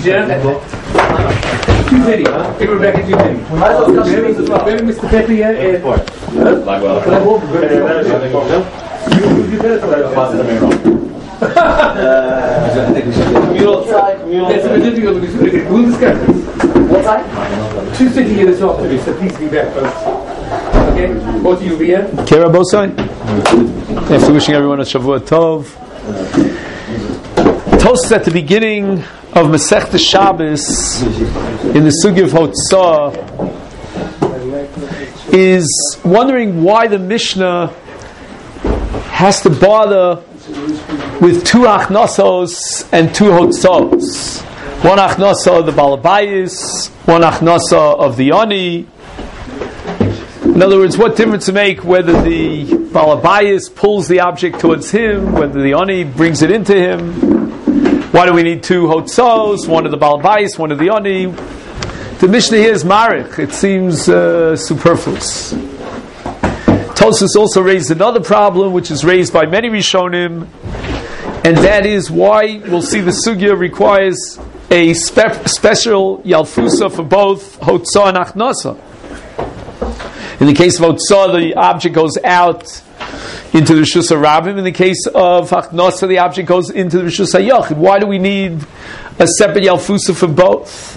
Too many, huh? Give Rebecca too many. Maybe Mr. Pepe here. You better try That's a difficult because we'll discuss this. What time? 2:30 here this afternoon, so please be back first. Okay? Both of you be here. Kira Bosai. After wishing everyone a Shavua Tov. Tosfos at the beginning of Masechta Shabbos in the Sugya of Hotzah is wondering why the Mishnah has to bother with two achnosos and two hotzos. One achnosa of the balabayis, one achnosa of the ani. In other words, what difference to make whether the balabayis pulls the object towards him, whether the ani brings it into him. Why do we need two hotzos? One of the balabayis, one of the ani. The Mishnah here is marich. It seems superfluous. Tosfos also raised another problem, which is raised by many Rishonim, and that is why we'll see the sugya requires a special yalfusa for both hotzah and achnasa. In the case of hotzah, the object goes out into the Rishus HaRabim. In the case of achnasa, the object goes into the Rishus HaYachid. Why do we need a separate yalfusa for both?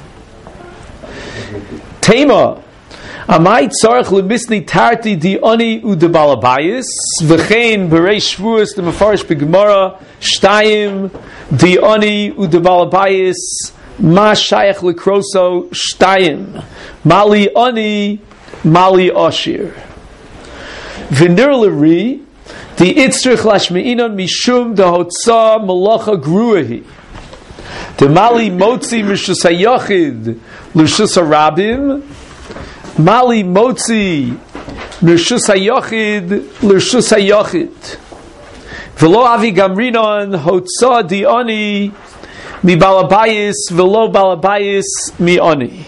Tema. Amai tzarech lemisni tarti di ani u de balabayis v'chein bereish shvuas the mefarish b'gemara shtayim di ani u de balabayis ma shayach lekroso shtayim mali ani mali ashir v'nir l'ri di itzrich lashmeinon mishum de hotza malacha gruahi de mali motzi mishus hayachid l'shus harabim Mali motzi l'rshus hayachid l'rshus hayachid v'lo avi gamrinon hotzah di ani mi balabayis v'lo balabayis mi ani.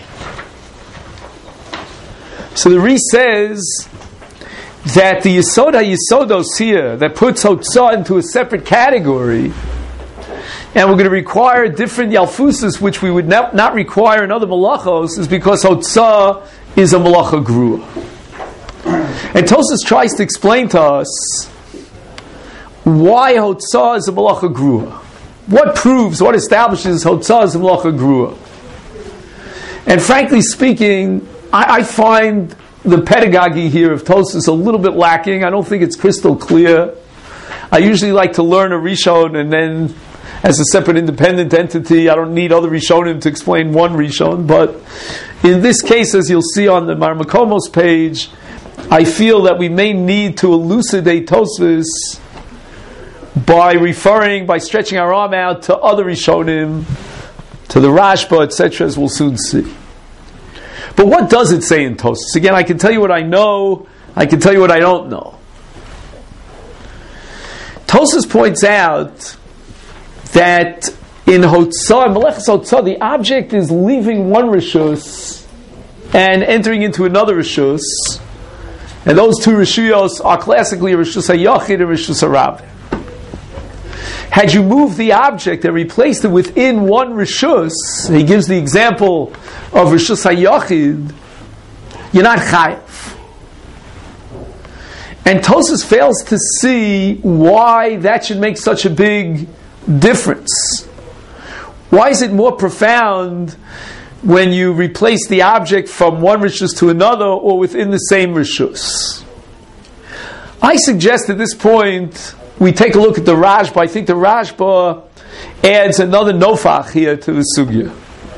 So the Ri says that the Yisod HaYisodos here that puts hotzah into a separate category, and we're going to require different yalfusas which we would not require in other malachos, is because hotzah is a malacha grua. And Tosfos tries to explain to us why hotzah is a malacha grua. What proves, what establishes hotzah is a malacha grua? And frankly speaking, I find the pedagogy here of Tosfos a little bit lacking. I don't think it's crystal clear. I usually like to learn a Rishon and then as a separate independent entity. I don't need other Rishonim to explain one Rishon, but in this case, as you'll see on the Marmakomos page, I feel that we may need to elucidate Tosfos by stretching our arm out to other Rishonim, to the Rashba, etc., as we'll soon see. But what does it say in Tosfos? Again, I can tell you what I know, I can tell you what I don't know. Tosfos points out that in Hotzah, Melechus Hotzah, the object is leaving one Rishus and entering into another Rishus, and those two Rishuyos are classically Rishus HaYachid and Rishus HaRabim. Had you moved the object and replaced it within one Rishus, he gives the example of Rishus HaYachid, you're not Chayav. And Tosfos fails to see why that should make such a big difference. Why is it more profound when you replace the object from one Rishus to another or within the same Rishus? I suggest at this point we take a look at the Rashba. I think the Rashba adds another nofach here to the sugya.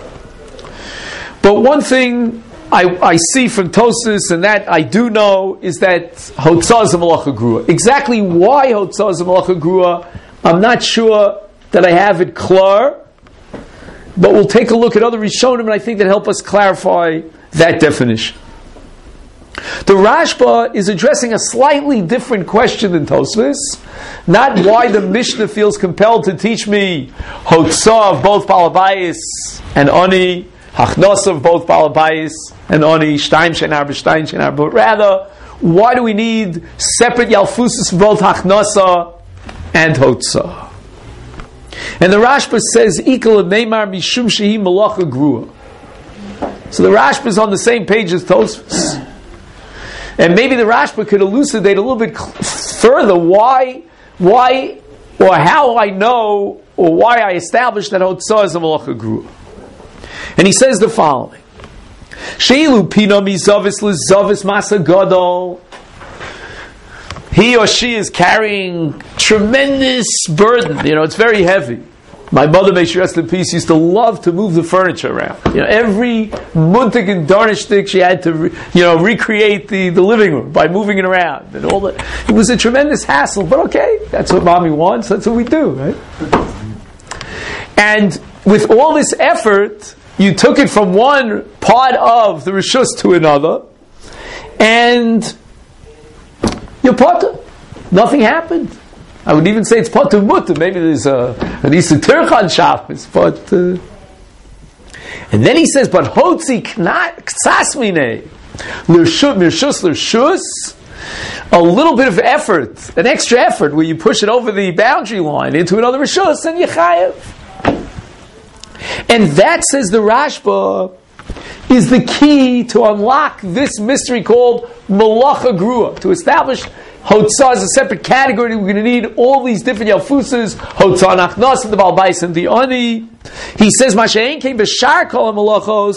But one thing I see from Tosfos, and that I do know, is that Hotzah is a malacha grua. Exactly why Hotzah is a malacha grua, I'm not sure that I have it clear, but we'll take a look at other Rishonim, and I think that help us clarify that definition. The Rashba is addressing a slightly different question than Tosfos, not why the Mishnah feels compelled to teach me Hotzah of both Balabayis and Ani, Hachnos of both Balabayis and Ani, Shtayim Shenar B'Shtayim Shenar, but rather, why do we need separate Yalfusus for both Hachnosa and Hotzah? And the Rashba says, Ikal Neymar Mishum Shehi Malacha Grua. So the Rashba is on the same page as Tosfos. And maybe the Rashba could elucidate a little bit further why, or how I know, or why I established that Hotzah is a Malacha Grua. And he says the following. Sheilu Pina Mizavis Lizavis Masa Gadol. He or she is carrying tremendous burden. It's very heavy. My mother, may she rest in peace, used to love to move the furniture around. Every muntig and darnishtik she had to, recreate the living room by moving it around and all that. It was a tremendous hassle, but okay, that's what mommy wants. That's what we do, right? And with all this effort, you took it from one part of the rishus to another, and you're potter. Nothing happened. I would even say it's potter mutter. Maybe there's an Isa Tirchan Shabbos, but and then he says, but hotzi ksasmine l'rshus, a little bit of effort, an extra effort, where you push it over the boundary line into another rishus, and you chayev. And that, says the Rashba, is the key to unlock this mystery called Malacha Grua, to establish Hotzah as a separate category. We're going to need all these different Yalfusas, Hotzah Nachnas, the Balbais, and the Ani. He says, Masha'en came b'shar kol malachos,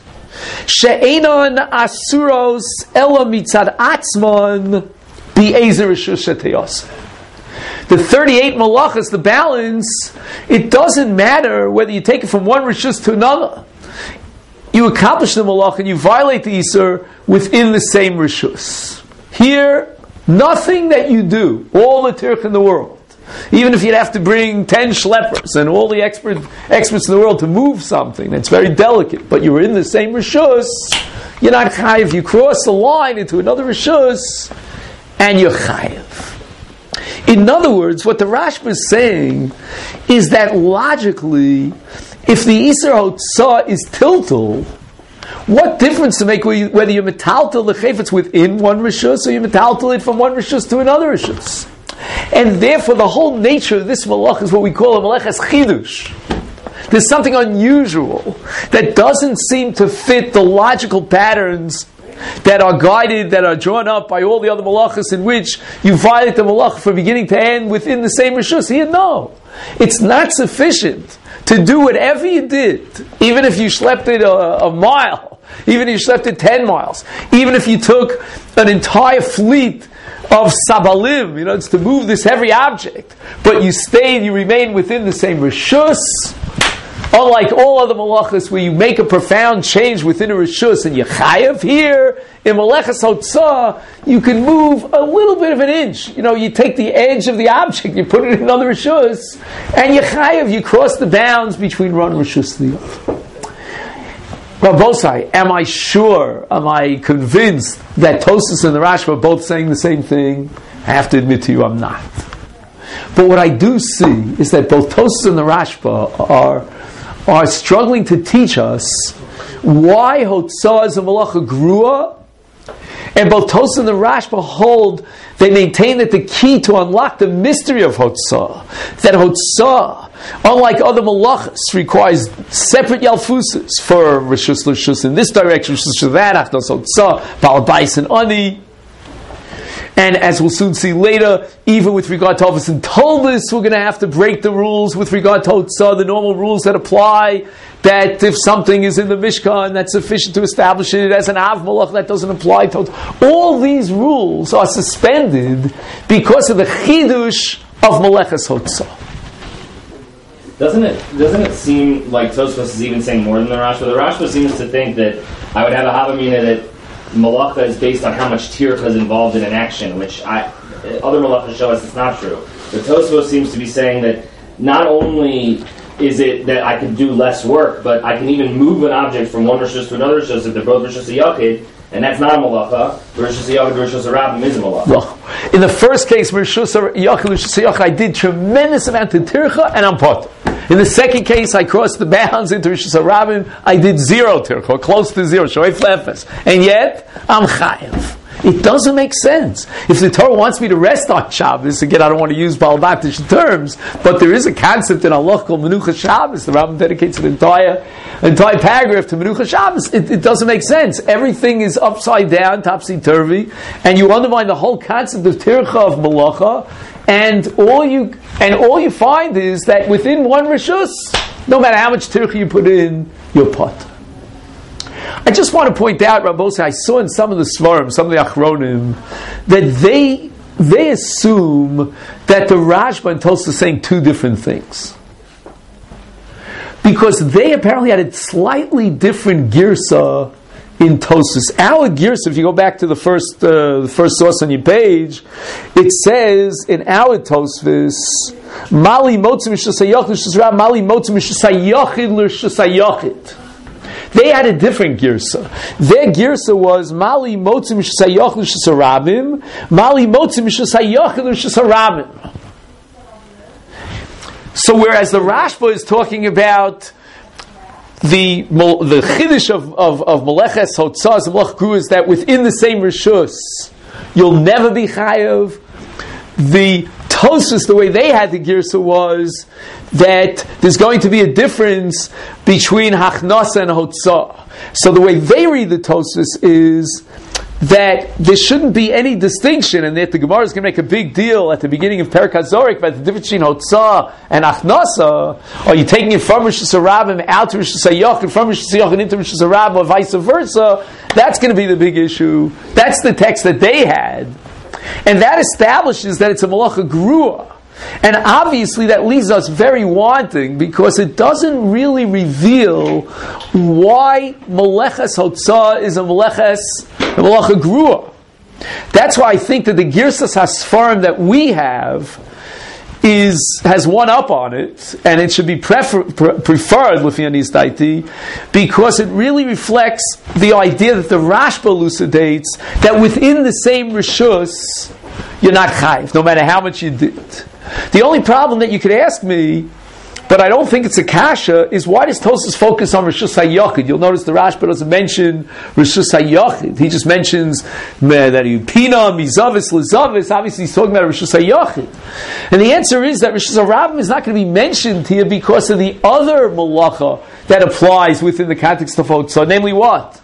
she'enon asuros ela mitzad atzman bi'ezer rishus sheteyos. The 38 malachas, the balance, it doesn't matter whether you take it from one rishus to another. You accomplish the malach and you violate the Isur within the same rishus. Here, nothing that you do, all the tirch in the world, even if you'd have to bring 10 schleppers and all the experts in the world to move something that's very delicate, but you're in the same rishus, you're not chayiv. You cross the line into another rishus, and you're chayiv. In other words, what the Rashba is saying is that logically, if the Isur Hotzah is tiltal, what difference to make whether you're metaltal the chayfetz within one rishus or you metaltal it from one rishus to another rishus? And therefore, the whole nature of this malach is what we call a malachas chidush. There's something unusual that doesn't seem to fit the logical patterns that are guided, that are drawn up by all the other malachas, in which you violate the malach from beginning to end within the same rishus. Here, no. It's not sufficient to do whatever you did, even if you schlepped it a mile, even if you schlepped it 10 miles, even if you took an entire fleet of sabalim, it's to move this heavy object, but you remained within the same rishus. Unlike all other malachas where you make a profound change within a rishus and you chayev, here in malachas hotzah you can move a little bit of an inch. You take the edge of the object, you put it in another rishus, and you chayev, you cross the bounds between one rishus and the other. Rabbosai, am I convinced that Tosfos and the Rashba are both saying the same thing? I have to admit to you, I'm not. But what I do see is that both Tosfos and the Rashba are struggling to teach us why Hotzah is a malacha grua, and both Tosfos and the Rashba they maintain that the key to unlock the mystery of Hotzah, that Hotzah, unlike other malachas, requires separate yalfusas for rishus l'rishus in this direction, rishus to that, achnos Hotzah, balabais and ani. And as we'll soon see later, even with regard to Avos and Toldos, we're going to have to break the rules with regard to Hotzah, the normal rules that apply, that if something is in the Mishkan, that's sufficient to establish it as an Av Malach, that doesn't apply to Hotzah. All these rules are suspended because of the Chidush of Malachas Hotzah. Doesn't it seem like Tosfos is even saying more than the Rashba? The Rashba seems to think that I would have a Havamina that Malacha is based on how much tircha is involved in an action, which other malachas show us it's not true. But Tosfos seems to be saying that not only is it that I can do less work, but I can even move an object from one rishus to another rishus if they're both rishus yachid, and that's not a malacha. Rishus yachid, rishus rabbim is a malacha. Well, in the first case, rishus yachid, I did tremendous amount of tircha, and I'm potter. In the second case, I crossed the bounds into Rishus HaRabim. I did 0 tircha, close to 0, shoy flefes, and yet I'm chayev. It doesn't make sense. If the Torah wants me to rest on Shabbos, again, I don't want to use Balabatish terms, but there is a concept in Allah called Menucha Shabbos. The Rambam dedicates an entire paragraph to Menucha Shabbos. It doesn't make sense. Everything is upside down, topsy-turvy, and you undermine the whole concept of Tircha of Malacha, and all you find is that within one Rishus, no matter how much Tircha you put in, you're pot. I just want to point out, Rabbosai, I saw in some of the Svarim, some of the Achronim, that they assume that the Rashba and Tosfos are saying two different things. Because they apparently had a slightly different girsa in Tosfos. Our girsa, if you go back to the first source on your page, it says in our Tosfos, Mali motzim mishasayachid l'shasarab, Mali motzim mishasayachid l'shasayachid. They had a different girsa. Their girsa was Mali motzim mishasayachid l'shasarabim, Mali motzim mishasayachid l'shasarabim. So whereas the Rashba is talking about the chiddush of Meleches Hotzah and Melech Gru is that within the same Rishus you'll never be chayav. The Tosfos, the way they had the girsa was that there's going to be a difference between Hachnasa and Hotzah. So the way they read the Tosfos is that there shouldn't be any distinction, and that the Gemara is going to make a big deal at the beginning of Perek HaZorek about the difference between Hotzah and Achnasa. Are you taking it from Rosh Hashanah out to Rosh Hashanah, and from Rosh Hashanah into Rosh Hashanah, or vice versa? That's going to be the big issue. That's the text that they had, and that establishes that it's a Malacha Grua. And obviously that leaves us very wanting, because it doesn't really reveal why Meleches Hotzah is a Malacha Grua. That's why I think that the Girsas HaSfarim that we have has one up on it, and it should be preferred L'fi Anis Daiti, because it really reflects the idea that the Rashba elucidates that within the same Rishus you're not chayiv, no matter how much you did. The only problem that you could ask me, but I don't think it's a kasha, is why does Tosfos focus on Rishus HaYachid? You'll notice the Rashba doesn't mention Rishus HaYachid. He just mentions that he Pina, Mizavis, Lizavis. Obviously he's talking about Rishus HaYachid. And the answer is that Rishus HaRabim is not going to be mentioned here because of the other malacha that applies within the context of Hotzah, namely what?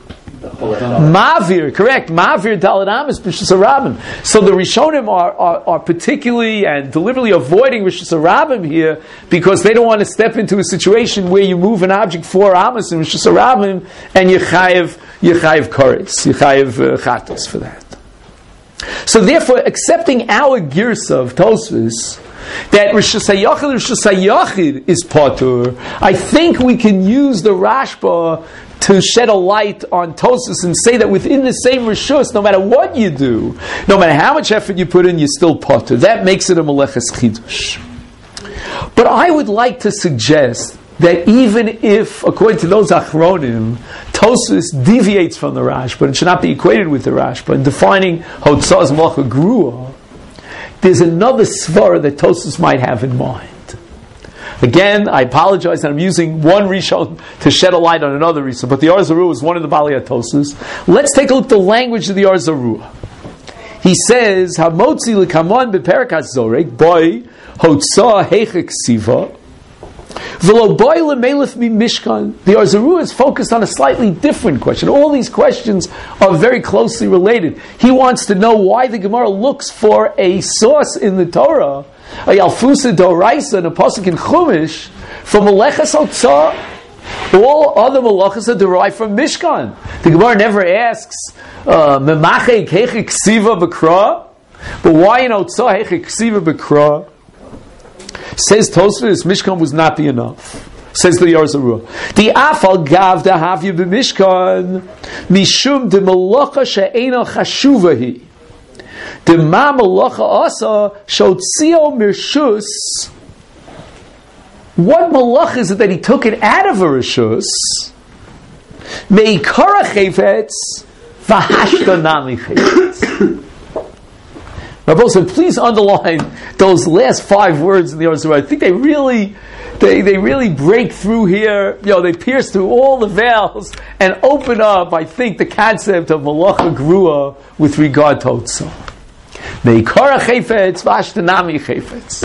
Mavir, correct. Mavir Dalet Amos Rishus HaRabim. So the Rishonim are particularly and deliberately avoiding Rishus HaRabim here because they don't want to step into a situation where you move an object 4 Amos in Rishus HaRabim and you chayev koretz, you chayev chatos for that. So therefore, accepting our girsa of Tosfos that Rishus HaYachid is patur, I think we can use the Rashba to shed a light on Tosfos and say that within the same Rishus, no matter what you do, no matter how much effort you put in, you're still patur. That makes it a Meleches Chidush. But I would like to suggest that even if, according to those Achronim, Tosfos deviates from the Rashba and should not be equated with the Rashba in defining Hotzah as Malacha Grua, there's another svara that Tosfos might have in mind. Again, I apologize that I'm using one Rishon to shed a light on another Rishon, but the Or Zarua is one of the Balei Tosfos. Let's take a look at the language of the Or Zarua. He says, "Hamotzi l'kamon beperek hazorek boy hotzah heichek siva v'lo boy lemelef mi mishkan." The Or Zarua is focused on a slightly different question. All these questions are very closely related. He wants to know why the Gemara looks for a source in the Torah, a Yalfusa Doraisa and a pasuk in Chumash for Meleches Hotzah. All other malachas are derived from Mishkan. The Gemara never asks Memachek Heichek Ksiva B'Kra, but why in Hotzah Heichek Ksiva B'Kra? Says Tosfos, Mishkan was not be enough. Says the Or Zarua, the Afal Gav Dahavya B'Mishkan Mishum de Malacha She'ena Chashuvahi. The Ma Malacha Asa Shotzio Mirshus. What malach is it that he took it out of a rishus? Meikara chayvetz v'hashta nami chayvetz. Rabbi said, please underline those last 5 words in the Or Zarua. I think they really They really break through here, they pierce through all the veils and open up, I think, the concept of Malacha Grua with regard to Hotzah. Meikara Chayfetz, Vashtanami Chayfetz.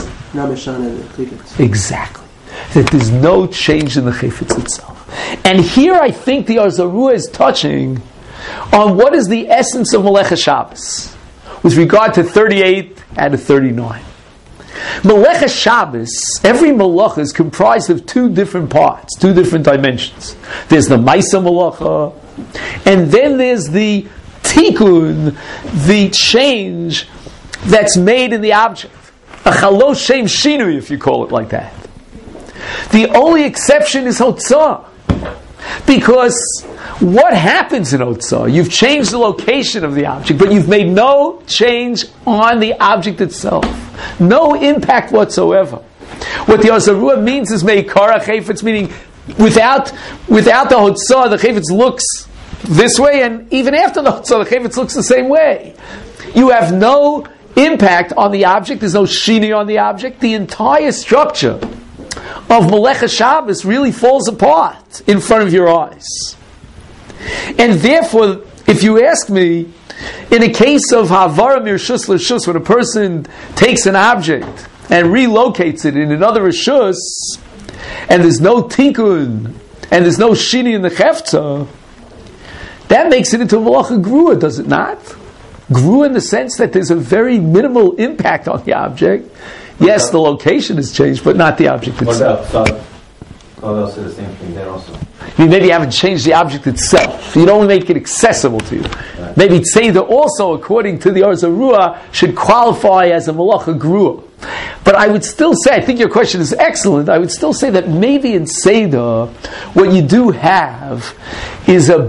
Exactly. That there's no change in the Chayfetz itself. And here I think the Or Zarua is touching on what is the essence of Melecha Shabbos with regard to 38 and to 39. Melecha Shabbos, every Melacha is comprised of two different parts, two different dimensions. There's the Maisa Melacha, and then there's the Tikkun, the change that's made in the object. A Chalosh Shem Shinui, if you call it like that. The only exception is Hotzah. Because what happens in Hotzah? You've changed the location of the object, but you've made no change on the object itself. No impact whatsoever. What the Or Zarua means is Meikara Chayfetz, meaning without the Hotzah, the Chayfetz looks this way, and even after the Hotzah, the Chayfetz looks the same way. You have no impact on the object, there's no shini on the object. The entire structure of Melecha Shabbos really falls apart in front of your eyes. And therefore, if you ask me, in a case of Havara Mirshus L'Shus, when a person takes an object and relocates it in another Rishus, and there's no Tikkun, and there's no Shini in the Chefza, that makes it into a Malacha Grua, does it not? Grua in the sense that there's a very minimal impact on the object. Yes, the location has changed, but not the object itself. What about they'll say the same thing there also. Maybe you haven't changed the object itself. You don't make it accessible to you. Right. Maybe Tzeidah also, according to the Or Zarua, should qualify as a Malacha Grua. But I would still say, I think your question is excellent, I would still say that maybe in Tzeidah, what you do have is a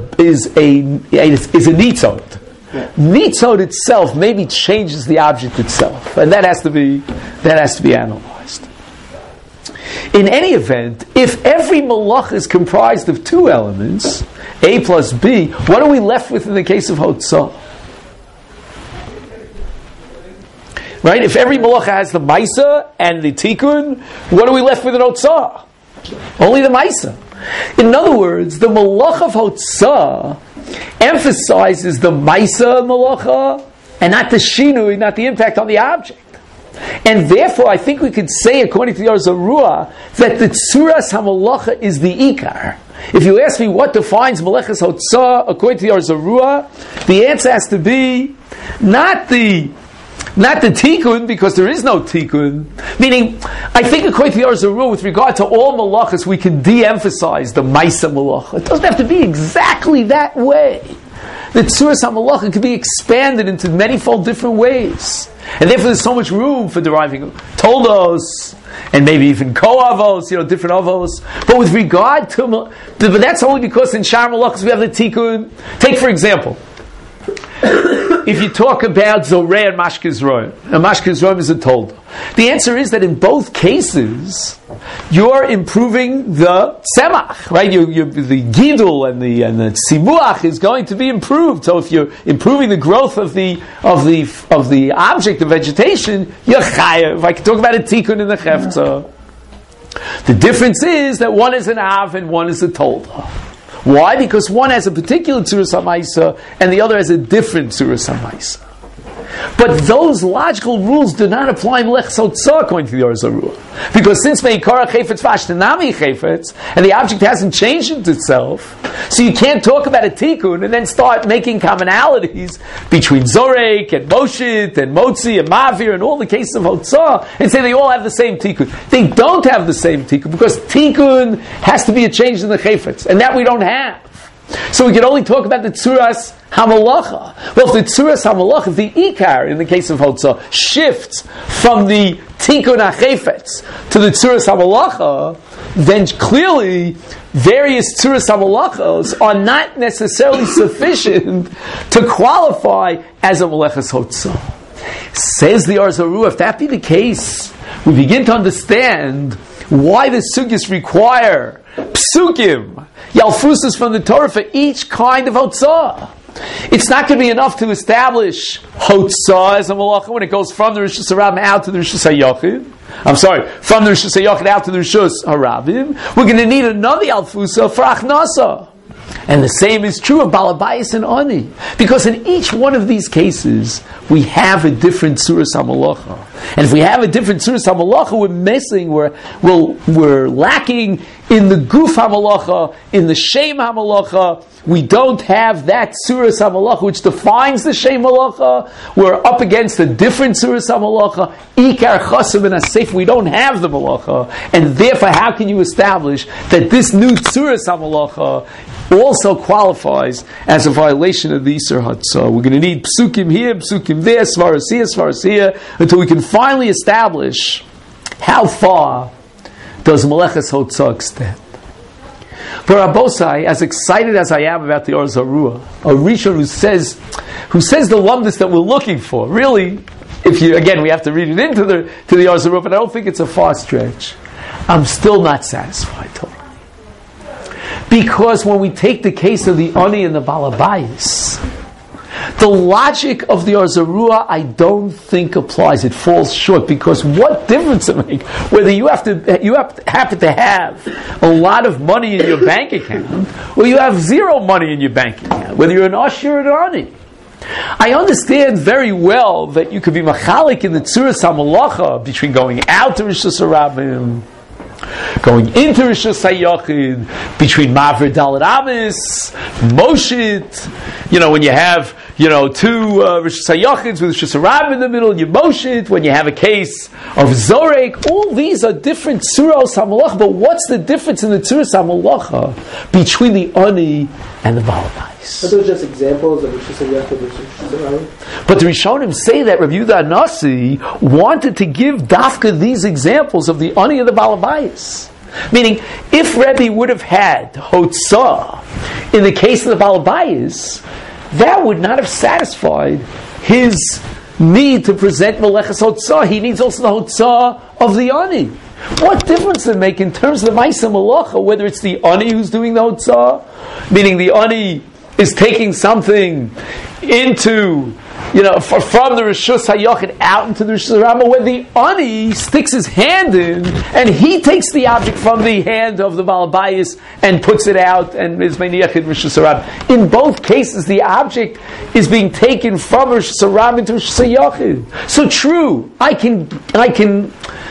nitzot. Yeah. Nitzot itself maybe changes the object itself, and that has to be analyzed. In any event, if every malach is comprised of two elements, A plus B, what are we left with in the case of Hotzah? Right? If every malacha has the Maisa and the Tikkun, what are we left with in Hotzah? Only the Maisa. In other words, the malach of Hotzah emphasizes the Maisa malacha and not the Shinui, not the impact on the object. And therefore, I think we could say, according to the Or Zarua, that the Tzuras HaMalacha is the Ikar. If you ask me what defines Meleches Hotzah, according to the Or Zarua, the answer has to be not the Tikkun, because there is no Tikkun. Meaning, I think according to the Or Zarua, with regard to all Malachas, we can de-emphasize the Maisa Malacha. It doesn't have to be exactly that way. The Tzuras HaMalacha can be expanded into manifold different ways. And therefore there's so much room for deriving Toldos, and maybe even Ko-Avos, different Avos. But with regard to, but that's only because in Shar Malachas we have the Tikkun. Take for example, if you talk about Zoreh and Mashkes Roim, and Mashkes Roim is a Tolda, the answer is that in both cases, you're improving the tzemach, right? The gidul and the tzimuach is going to be improved. So if you're improving the growth of the object of vegetation, you're chayav. I can talk about a tikkun in the chefza. The difference is that one is an av and one is a tolda. Why? Because one has a particular tzuras hamaisa and the other has a different tzuras hamaisa. But those logical rules do not apply in Meleches Hotzah according to the Or Zarua. Because since Meikara Chayfetz Vashtanami Chayfetz, and the object hasn't changed itself, so you can't talk about a Tikkun and then start making commonalities between Zorek and Moshit and Motzi and Mavir and all the cases of Hotzah and say they all have the same Tikkun. They don't have the same Tikkun because Tikkun has to be a change in the Chayfetz, and that we don't have. So we can only talk about the Tzuras HaMalacha. Well, if the Tzuras HaMalacha, the Ikar, in the case of Hotzah, shifts from the Tikkun HaChefetz to the Tzuras HaMalacha, then clearly various Tzuras HaMalachos are not necessarily sufficient to qualify as a Meleches Hotzah. Says the Or Zarua, if that be the case, we begin to understand why the Sugyas require Psukim, Yalfusis from the Torah for each kind of Hotzah. It's not going to be enough to establish Hotzah as a Malacha when it goes from the Rishus HaRabim out to the Rishus HaYachid. from the Rishus HaYachid out to the Rishus HaRabim, we're going to need another Alfusa for Achnasa. And the same is true of Balabayis and Ani. Because in each one of these cases, we have a different Suras HaMalacha. And if we have a different Suras HaMalacha, we're missing, we're lacking in the Guf HaMalacha, in the Shem HaMalacha. We don't have that Suras HaMalacha which defines the Shem HaMalacha. We're up against a different Suras HaMalacha. Ikar Chasim and Asif, we don't have the Malacha. And therefore, how can you establish that this new Suras HaMalacha also qualifies as a violation of the Isur Hatzah? We're going to need psukim here, psukim there, svaras here, until we can finally establish how far does Meleches Hotzah extend. But Rabbosai, as excited as I am about the Or Zarua, a Rishon who says the lumdus that we're looking for, really, we have to read it to the Or Zarua, but I don't think it's a far stretch. I'm still not satisfied totally. Because when we take the case of the Ani and the Balabayis, the logic of the Or Zarua I don't think applies. It falls short, because what difference it makes whether you happen to have a lot of money in your bank account or you have zero money in your bank account, whether you're an Asher or an Ani. I understand very well that you could be machalik in the Tzuras HaMalacha between going out to Rishus HaRabim, going into Rishus HaYachid, between Mavir Dalet Amis, Moshit, when you have, two Rishus HaYachids with Rishus HaRabim in the middle, and you Moshit, when you have a case of Zorek, all these are different Tzuros HaMalacha, but what's the difference in the Tzuros HaMalacha between the Ani and the Balabayis? Are those just examples of Rishus HaYachid and Rishus HaRabim? But the Rishonim say that Rabbi Yehuda Nasi wanted to give Dafka these examples of the Ani and the Balabayis. Meaning, if Rebbe would have had Hotzah in the case of the Balabayis, that would not have satisfied his need to present Meleches Hotzah. He needs also the Hotzah of the Ani. What difference does it make in terms of the Maisa Malacha, whether it's the Ani who's doing the Hotzah, meaning the Ani is taking something into, from the Rishus HaYachid out into the Rishus HaRabim, where the Ani sticks his hand in and he takes the object from the hand of the Balabayis and puts it out and is Meiniach in Rishus HaRabim. In both cases, the object is being taken from Rishus HaRabim into Rishus HaYachid. So true, I can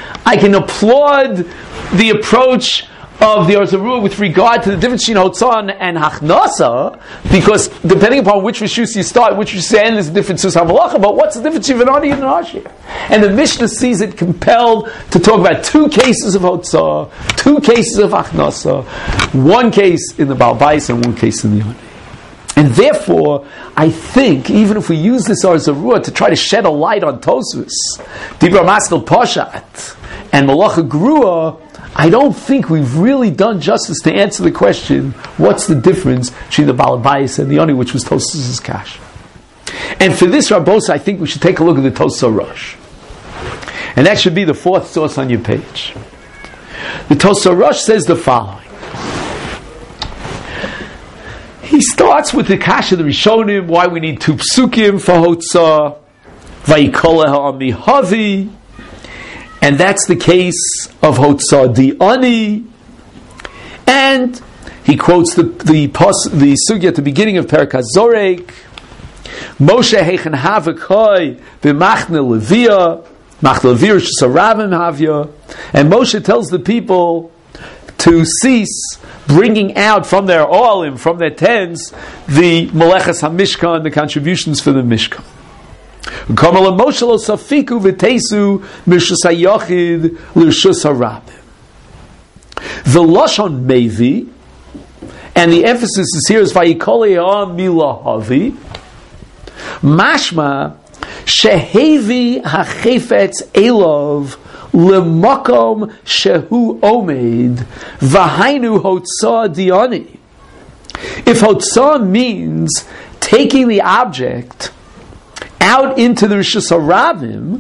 applaud the approach of the Or Zarua with regard to the difference between Hotzah and Hachnasa, because depending upon which Rishus you start, which Rishus you end, is a different Sus HaMalacha, but what's the difference between an Ani and an Asher? And the Mishnah sees it compelled to talk about two cases of Hotzah, two cases of Hachnasa, one case in the Balabayis and one case in the Ani. And therefore, I think, even if we use this Or Zarua to try to shed a light on Tosfos, Dibra Maskal Poshat, and Malacha Grua, I don't think we've really done justice to answer the question, what's the difference between the Balabayis and the Ani, which was Tosfos' Kash. And for this, Rabbos, I think we should take a look at the Tosfos Rosh. And that should be the fourth source on your page. The Tosfos Rosh says the following. He starts with the Kash of the Rishonim, why we need two psukim for Hotzah, Vayikolah Ha'amihavi, and that's the case of Hotzah di Ani. And he quotes the sugya at the beginning of Perek HaZorek, Moshe heichen havakoi b'machne Levia, machne Levia Rishus HaRabim havya, and Moshe tells the people to cease bringing out from their olim, from their tents, the Meleches HaMishkan, the contributions for the Mishkan. The Lashon Mevi, and the emphasis is here is Vayikol Milahavi, Mashma Shehevi Hachefetz Elov Lemakom Shehu Omed Vahainu Hotzah Diani. If Hotzah means taking the object out into the Rishus HaRabim,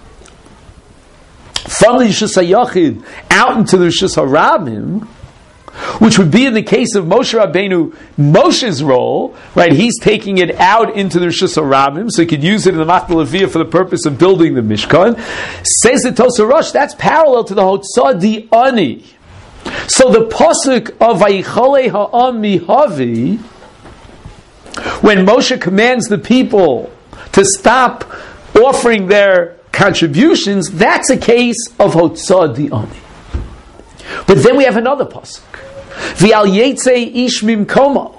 from the Rishus HaYachid out into the Rishus HaRabim, which would be in the case of Moshe Rabbeinu, Moshe's role, right? He's taking it out into the Rishus HaRabim, so he could use it in the Machna Leviyah for the purpose of building the Mishkan. Says the Tosar Rosh, that's parallel to the Hotzah Di'ani. So the pasuk of Vayichole Ha'am Mihavi, when Moshe commands the people to stop offering their contributions, that's a case of Hotzah Di'ani. But then we have another pasuk. V'al Yetzei Ish Mimkomo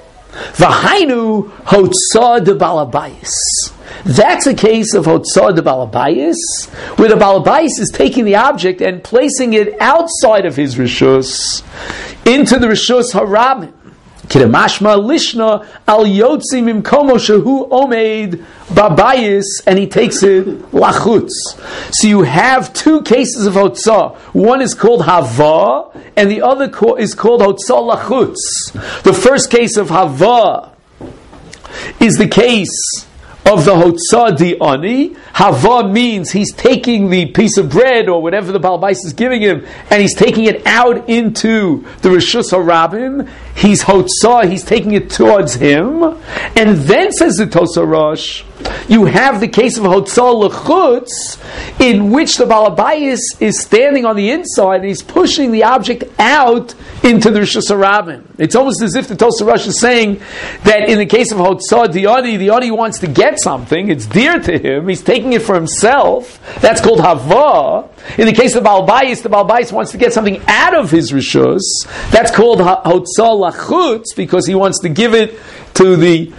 V'hainu Hotzah de Balabayis. That's a case of Hotzah de Balabayis, where the Balabayis is taking the object and placing it outside of his Rishus into the Rishus HaRabim. Kidamashma Lishna Al Yotzi Mimkomo Shehu Omeid Babayis, and he takes it Lachutz. So you have two cases of Hotzah. One is called Hava, and the other is called Hotzah Lachutz. The first case of Hava is the case of the Hotzah Di'ani. Hava means he's taking the piece of bread or whatever the Baal Bais is giving him, and he's taking it out into the Rishus HaRabim. He's Hotzah, he's taking it towards him. And then, says the Tosar Rosh, you have the case of Hotzah L'chutz, in which the Baal Bais is standing on the inside and he's pushing the object out into the Rishus HaRabim. It's almost as if the Tosar Rosh is saying that in the case of Hotzah Di'ani, the Ani wants to get something, it's dear to him, he's taking it for himself, that's called Hava. In the case of the Baal Bais wants to get something out of his Rishus, that's called Hotzah Lachutz, because he wants to give it to the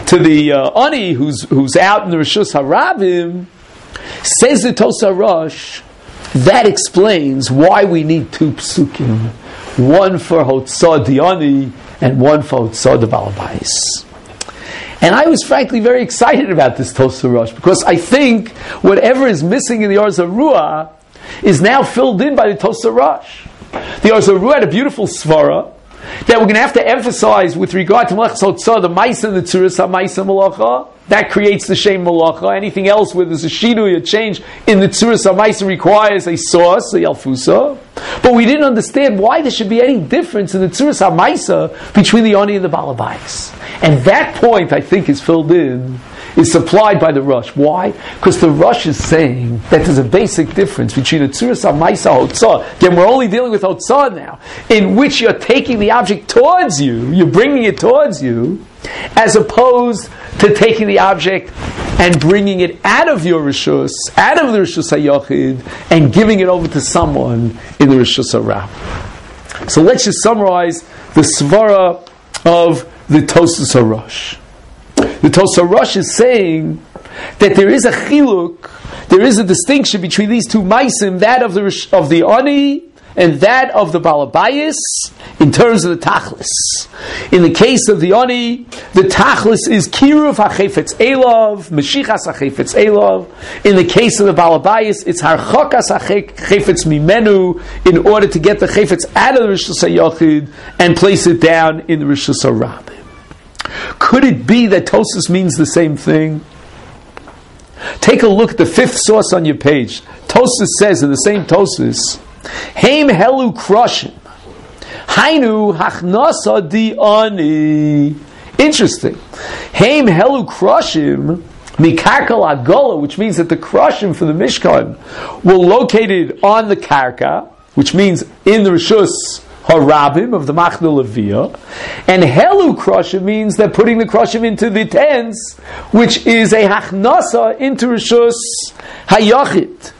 Ani who's out in the Rishus HaRabim. Says the Tosar Rosh, that explains why we need two psukim, one for Hotzah Di'ani and one for Hotzah de Baal Bais. And I was frankly very excited about this Tosar Rosh, because I think whatever is missing in the Or Zarua is now filled in by the Tosar Rosh. The Or Zarua had a beautiful svara that we're going to have to emphasize with regard to Melechas Hotzah, the Maisa and the Tzuras HaMaisa Malacha. That creates the Shem Malacha. Anything else where there's a shidui, a change in the Tzuras HaMaisa requires a sauce, a Yalfusa. But we didn't understand why there should be any difference in the Tzuras HaMaisa between the Ani and the Baal Bais. And that point, I think, is filled in, is supplied by the Rosh. Why? Because the Rosh is saying that there's a basic difference between a Tzuras HaMaisa Hotzah. Again, we're only dealing with Hotzah now, in which you're taking the object towards you, you're bringing it towards you, as opposed to taking the object and bringing it out of your Rishus, out of the Rishus HaYachid, and giving it over to someone in the Rishus HaRabim. So let's just summarize the svara of the Tosas HaRosh. The Tosar Rosh is saying that there is a chiluk, there is a distinction between these two maisim, that of the Ani and that of the Baal Bayis, in terms of the Tachlis. In the case of the Ani, the Tachlis is Kiruv HaChefetz Elav, Meshichas HaChefetz Elav. In the case of the Baal Bayis, it's Harchokas HaChefetz Mimenu, in order to get the Chefetz out of the Rishus HaYachid and place it down in the Rishus HaRabim. Could it be that Tosas means the same thing? Take a look at the fifth source on your page. Tosas says in the same Tosas, Heim Helu Kroshim, Hainu Hachnasa Di'ani. Interesting. Heim Helu Kroshim, Mikarka Agola, which means that the Kroshim for the Mishkan were located on the Karka, which means in the Rishus HaRabim of the Machna Leviyah, and Helu Kroshim means they're putting the Kroshim into the tents, which is a Hachnasa into Rishus HaYachid.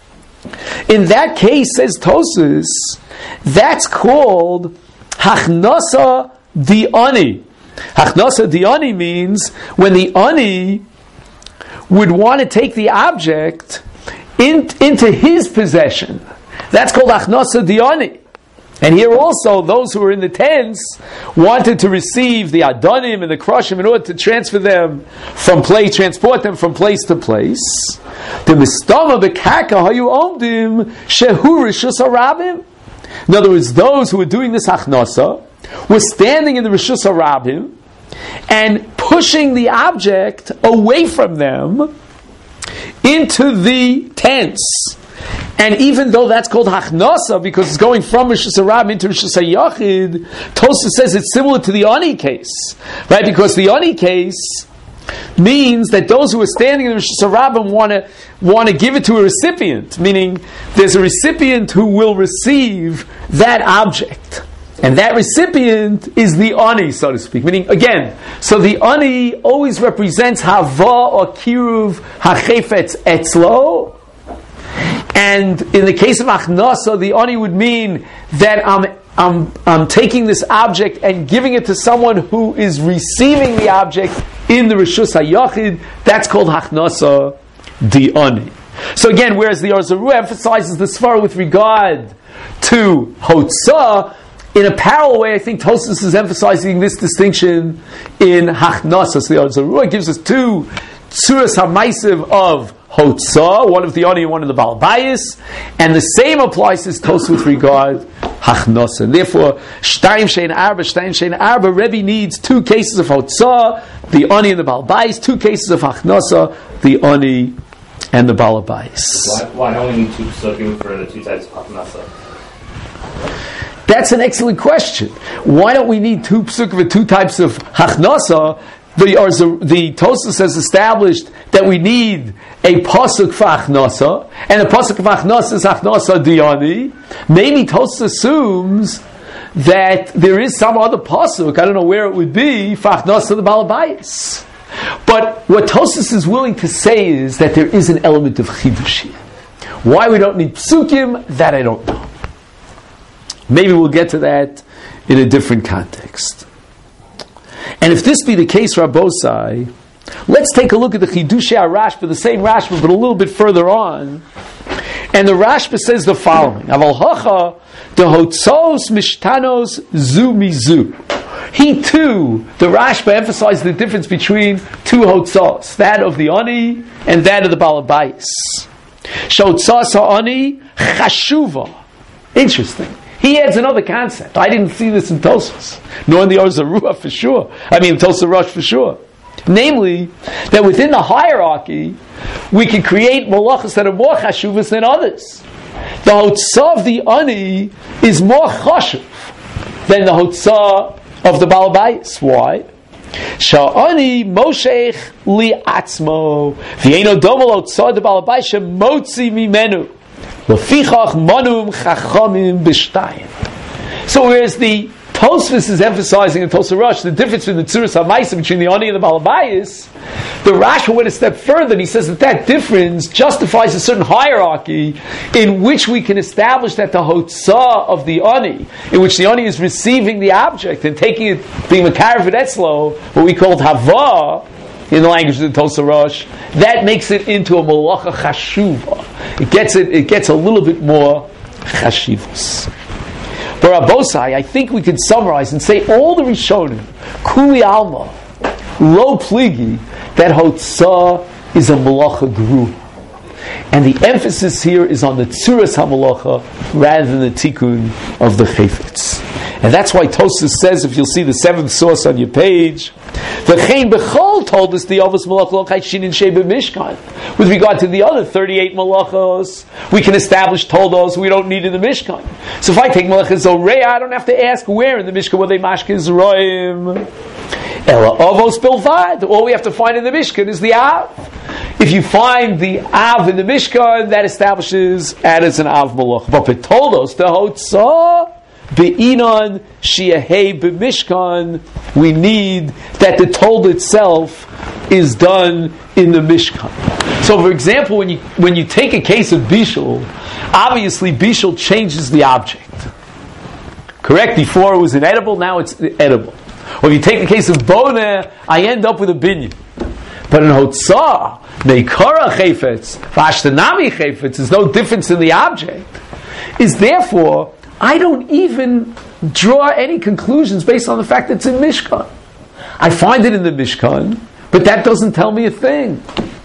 In that case, says Tosas, that's called Hachnasa Di'ani. Hachnasa Di'ani means when the Ani would want to take the object into his possession. That's called Hachnasa Di'ani. And here also, those who were in the tents wanted to receive the Adonim and the Kroshim in order to transport them from place to place. The Mistama B'Karka Hayu Omdim Shehu Rishus HaRabim. In other words, those who were doing this Hachnasa were standing in the Rishus HaRabim and pushing the object away from them into the tents. And even though that's called Hachnasa, because it's going from Rosh Hashanah into Rosh Hashanah, Tosfos says it's similar to the Ani case, right? Because the Ani case means that those who are standing in the Rosh Hashanah want to give it to a recipient, meaning there's a recipient who will receive that object. And that recipient is the Ani, so to speak. Meaning, again, so the Ani always represents Hava or Kiruv HaChefetz Etzlo. And in the case of Achnasa, the Ani would mean that I'm taking this object and giving it to someone who is receiving the object in the Rishus HaYachid. That's called Achnasa the Ani. So again, whereas the Or Zarua emphasizes the Svara with regard to Hotzah, in a parallel way, I think Tosfos is emphasizing this distinction in Hachnasa. So the Or Zarua gives us two Tzuras HaMaisiv of Hotzah, one of the Ani and one of the Baal Bayis, and the same applies to Tosfos with regard Hachnasa. And therefore, Shtayim Shein Arba, Rebbe needs two cases of Hotzah, the Ani and the Baal Bayis, two cases of Hachnasa, the Ani and the Baal Bayis. Why don't we need two psukim for the two types of Hachnasa? That's an excellent question. Why don't we need two psukim for two types of Hachnasa? The Tosfos has established that we need a pasuk for Achnasa, and the pasuk for Achnasa is Achnasa Diani. Maybe Tosfos assumes that there is some other pasuk, I don't know where it would be, for Achnasa the Baal Bayis. But what Tosfos is willing to say is that there is an element of Chidush here. Why we don't need psukim, that I don't know. Maybe we'll get to that in a different context. And if this be the case, Rabbosai, let's take a look at the Chidushei HaRashba, the same Rashba, but a little bit further on. And the Rashba says the following: Aval hacha the hotzos mishtanos zu mizu. He too, the Rashba emphasized the difference between two hotzos, that of the Ani and that of the Baal Bayis. Shotzos ha'ani chashuva. Interesting. He adds another concept. I didn't see this in Tosfos, nor in the Or Zarua for sure. I mean, Tosfos Rosh for sure. Namely, that within the hierarchy, we can create malachas that are more chashuvas than others. The hotzah of the Ani is more chashuv than the hotzah of the Baal Bayis. Why? Sha'ani moshech li atzmo v'yeino domel hotzah the Baal Bayis shemotzi mimenu. So whereas the Tosfos is emphasizing in Tosfos Rosh the difference between the Tzuras HaMaisiv between the Ani and the Baal Bayis, the Rashba went a step further and he says that difference justifies a certain hierarchy in which we can establish that the Hotzah of the Ani, in which the Ani is receiving the object and taking it, being Mekarev Etzlo, what we called Hava, in the language of the Tosfos Rosh, that makes it into a malacha chashuva. It gets a little bit more chashivus. But Rabbosai, I think we could summarize and say all the Rishonim, Kuli Alma, Lo Pligi, that Hotzah is a malacha gru. And the emphasis here is on the Tzuras HaMalacha rather than the Tikkun of the Chayfetz. And that's why Tosfos says, if you'll see the seventh source on your page, V'chein Bechol told us the Avos Malach Lo Chayt Shinin Shei B'Mishkan. With regard to the other 38 malachos, we can establish toldos we don't need in the Mishkan. So if I take Malachas Zoreya, I don't have to ask where in the Mishkan were they Mashke Zroim. Ela Avos Bilvad. All we have to find in the Mishkan is the Av. If you find the Av in the Mishkan, that establishes that it's an Av Malach. But Petoldos, the Hotzah, Be'inon Shiahei B'Mishkan, we need that the told itself is done in the Mishkan. So, for example, when you take a case of Bishul, obviously Bishul changes the object. Correct? Before it was inedible, now it's edible. Or if you take the case of Boneh, I end up with a binyan. But in Hotzah, Meikara Chayfetz, Vashtanami Chayfetz, there's no difference in the object. Is therefore, I don't even draw any conclusions based on the fact that it's in Mishkan. I find it in the Mishkan, but that doesn't tell me a thing.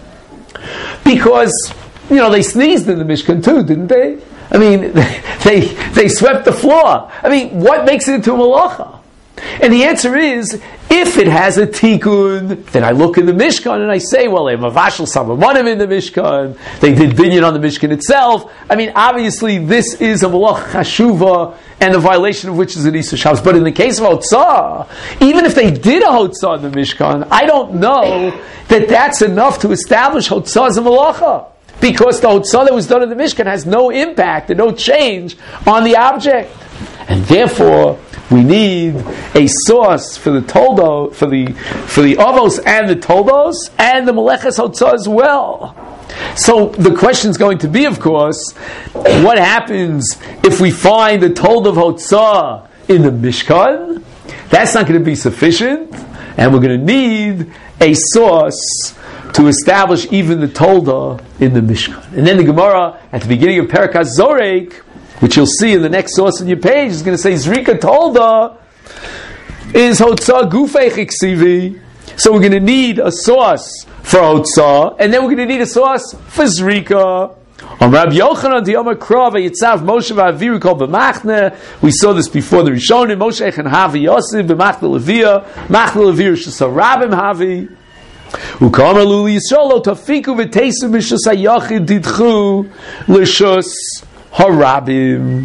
Because, they sneezed in the Mishkan too, didn't they? I mean, they swept the floor. I mean, what makes it into a malacha? And the answer is, If it has a tikkun, then I look in the Mishkan and I say, well, they have mavashal samamonim in the Mishkan. They did binyan on the Mishkan itself. I mean, obviously, this is a malach chashuva, and the violation of which is an Issa Shabbos. But in the case of Hotzah, even if they did a Hotzah in the Mishkan, I don't know that that's enough to establish Hotzah as a malacha. Because the Hotzah that was done in the Mishkan has no impact and no change on the object. And therefore, we need a source for the toldo, for the avos and the toldos, and the meleches Hotzah as well. So the question is going to be, of course, what happens if we find the told of Hotzah in the Mishkan? That's not going to be sufficient, and we're going to need a source to establish even the tolda in the Mishkan. And then the Gemara, at the beginning of Perek Zorek, which you'll see in the next source on your page, is going to say Zrika tolda is Hotzah gufei chiksivi. So we're going to need a source for Hotzah, and then we're going to need a source for Zrika. Rabbi Yochanan Diyama Krav Yitzav Moshe VaAviru called b'Machne. We saw this before the Rishonim. Moshe Echan Havi Yosef b'Machne Levia. Machne Levia Shesarabim Havi. Ukamar Luli Yisrael Lo Tafiku v'Teisu Mishus HaYachid Didchu L'Shus Harabim.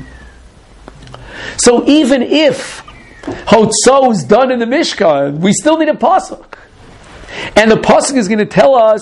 So even if Hotzah is done in the Mishkan, we still need a pasuk. And the pasuk is going to tell us,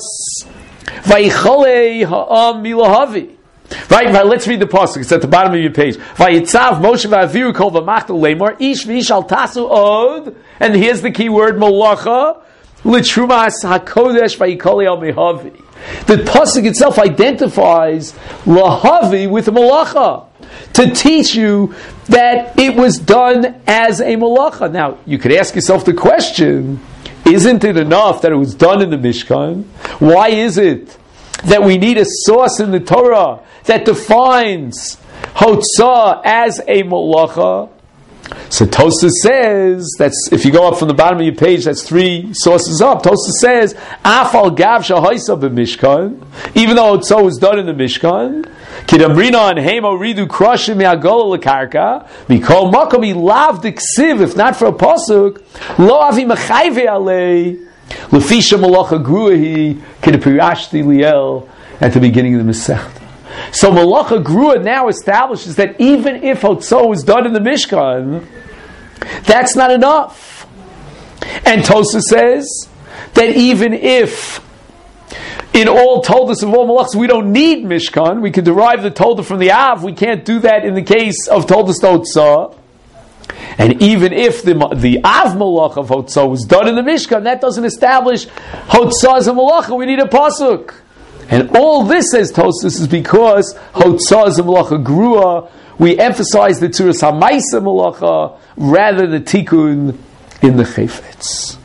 Vayichole ha'am milahavi. Right, let's read the pasuk. It's at the bottom of your page. Vayitzav Moshe VaAviru kol v'machtel lemor ish v'ish al tasu od. And here's the key word malacha l'trumas hakodesh vayikole al mehavi. The pasuk itself identifies lahavi with malacha to teach you that it was done as a malacha. Now, you could ask yourself the question, isn't it enough that it was done in the Mishkan? Why is it that we need a source in the Torah that defines Hotzah as a malacha? So Tosfos says, that's, if you go up from the bottom of your page, that's 3 sources up. Tosfos says, Afal gav shahaisa b'Mishkan, even though Hotzah was done in the Mishkan, Kidamrina and Hemo ridu krashim me'agola lekarka, mikol makom ilav diksiv, if not for a pasuk, lo avi mechayve alei, lefisha malacha gruahi, kidapirashti liel, at the beginning of the Masechta. So malacha grua now establishes that even if Hotzah was done in the Mishkan, that's not enough. And Tosfos says that even if in all toldas of all malachs we don't need Mishkan, we can derive the tolda from the Av, we can't do that in the case of toldas Hotzah. And even if the Av malach of Hotzah was done in the Mishkan, that doesn't establish Hotzah as a malacha, we need a pasuk. And all this, says Tosfos, is because Hotzah is a malacha grua. We emphasize the tzuras hamaisa malacha rather the tikkun in the chayfetz.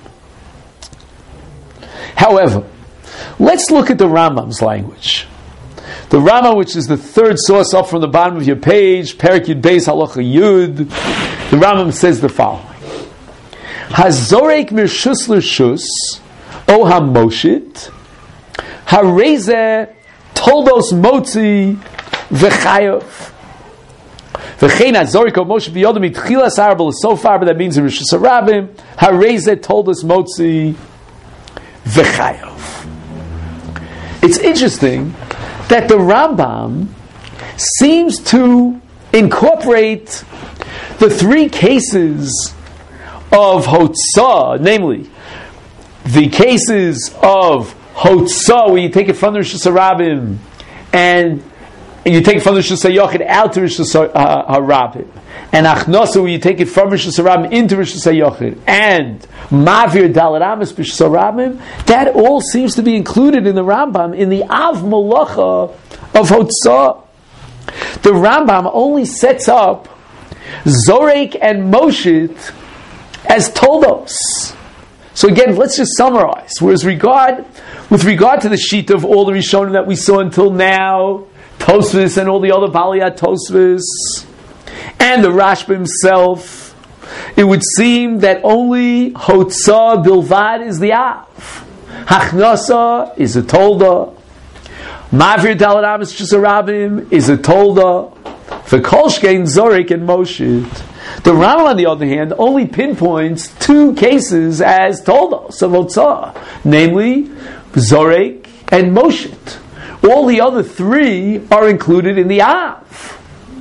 However, let's look at the Rambam's language. The Rambam, which is the 3rd source up from the bottom of your page, Perek Yud Beis Halacha Yud, the Rambam says the following: Hazorek mirshus l'shus o hamoshit hareze toldos motzi v'chayav v'chein hazorek o Moshe b'yodem itchilas arba l'sofar, but that means in Rishus Harabim hareze toldos motzi v'chayav. It's interesting that the Rambam seems to incorporate the 3 cases of Hotzah, namely the cases of Hotzah where you take it from the Rishus Harabim and you take it from the Rishus HaYachid out to Rishus Harabim, and Achnasa where you take it from Rishus Harabim into Rishus HaYachid, and Mavir Dalet Amos B'Rishus Harabim, that all seems to be included in the Rambam in the Av Malacha of Hotzah. The Rambam only sets up Zorek and Moshit as Toldos. So again, let's just summarize. With regard to the sheet of all the Rishonim that we saw until now, Tosfos and all the other Baliyat Tosfos, and the Rashba himself, it would seem that only Hotzah Bilvad is the Av. Hachnasa is a Tolda. Mavir Dalet Amos Rishus Harabim is a Tolda. For Kolshkein, Zorek, and Moshit The Rambam, on the other hand, only pinpoints 2 cases as toldos of Hotzah, namely Zorek and Moshit. All the other 3 are included in the Av.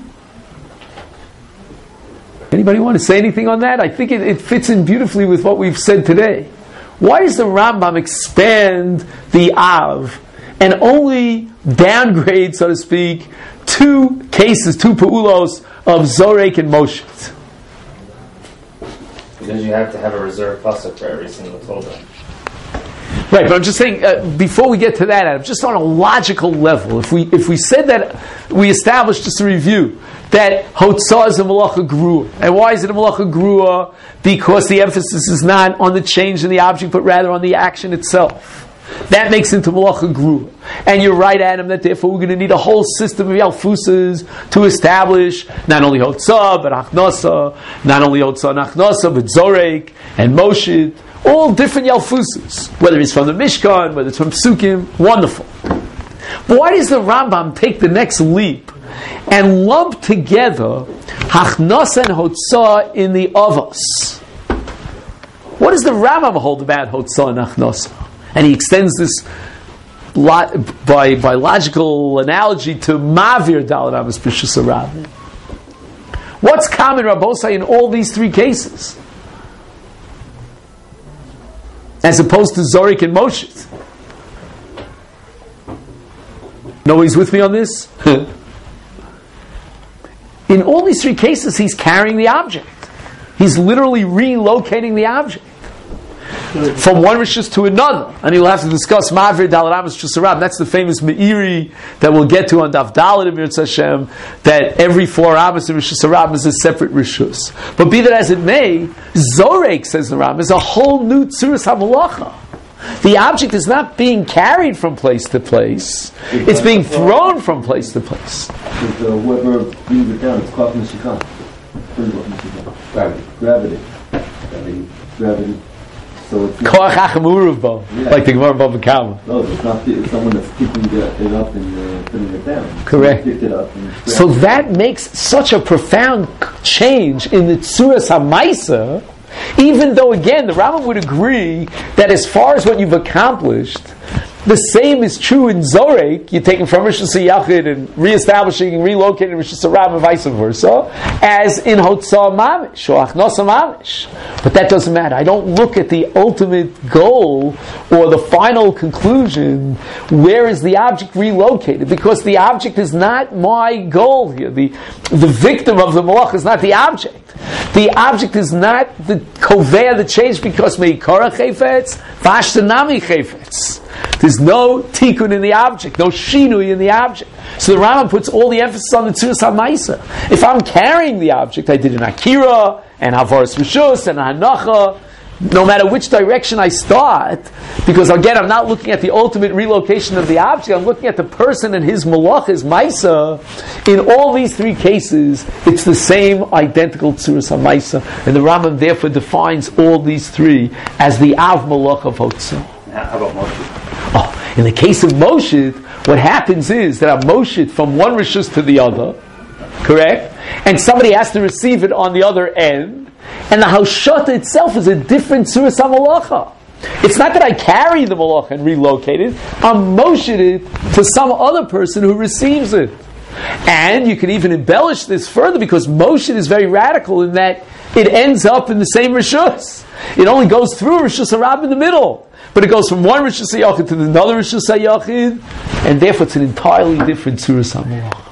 Anybody want to say anything on that? I think it fits in beautifully with what we've said today. Why does the Rambam expand the Av and only downgrade, so to speak, 2 cases, 2 pa'ulos of Zorek and Moshit? Because you have to have a reserve pasuk for every single Torah. Right, but I'm just saying, before we get to that, Adam, just on a logical level, if we said that, we established, just a review, that Hotzah is a Malacha Grua. And why is it a Malacha Grua? Because the emphasis is not on the change in the object, but rather on the action itself. That makes into Malacha Grua. And you're right, Adam, that therefore we're going to need a whole system of Yalfusas to establish not only Hotzah, but Achnasa, not only Hotzah and Achnasa, but Zorek and Moshit, all different Yalfusas, whether it's from the Mishkan, whether it's from Psukim, wonderful. But why does the Rambam take the next leap and lump together Hachnasa and Hotzah in the Avos? What does the Rambam hold about Hotzah and Achnasa? And he extends this by logical analogy to Mavir Daled Amos B'Shus HaRabim. What's common, Rabbosai, in all these 3 cases? As opposed to Zorek and Moshit. Nobody's with me on this? In all these 3 cases, he's carrying the object. He's literally relocating the object from one rishus to another. And he'll have to discuss Ma'avir Daled Amos B'Shus HaRabim. That's the famous Meiri that we'll get to on Daf Dalet of Yirtzeh Hashem, that every 4 Amos of B'Shus HaRabim is a separate rishus. But be that as it may, Zorek, says the Rambam, is a whole new Tzuras HaMalacha. The object is not being carried from place to place, it's being thrown from place to place. Whoever brings it down, it's called Mishikah. Gravity. So it's Koach Acham Bo, like the Gemara in Bava Kama. No, it's not. It's someone that's picking it up and putting it down. Correct. Picked it up So that makes such a profound change in the Tzuras HaMaisa, even though, again, the Rambam would agree that as far as what you've accomplished, the same is true in Zorek. You're taking from Rishus HaYachid and reestablishing and relocating Rishus HaRabim and vice versa, as in Hotzah Mamish or Achnasa Mamish. But that doesn't matter. I don't look at the ultimate goal or the final conclusion. Where is the object relocated? Because the object is not my goal here. The victim of the malach is not the object. The object is not the kovea, the change, because meikara chayfetz, vashtanami chayfetz. There's no tikkun in the object, no shinui in the object. So the Rambam puts all the emphasis on the tzuras ha'maisa. If I'm carrying the object, I did an akira, and havaras rishus, and hanacha, no matter which direction I start, because again, I'm not looking at the ultimate relocation of the object, I'm looking at the person and his malach, his maisa. In all these 3 cases, it's the same identical tzuras ha'maisa, and the Rambam therefore defines all these 3 as the av malach of Hotzah. How about Moshe? Oh, in the case of Moshe, what happens is that a Moshe from one rishus to the other, correct? And somebody has to receive it on the other end, and the haushata itself is a different tzuras hamalacha. It's not that I carry the malacha and relocate it, I'm moshing it to some other person who receives it. And you can even embellish this further, because motion is very radical in that it ends up in the same rishus. It only goes through Rishus HaRabim in the middle, but it goes from one Rishus HaYachid to another Rishus HaYachid, and therefore it's an entirely different Tzuras HaMalach.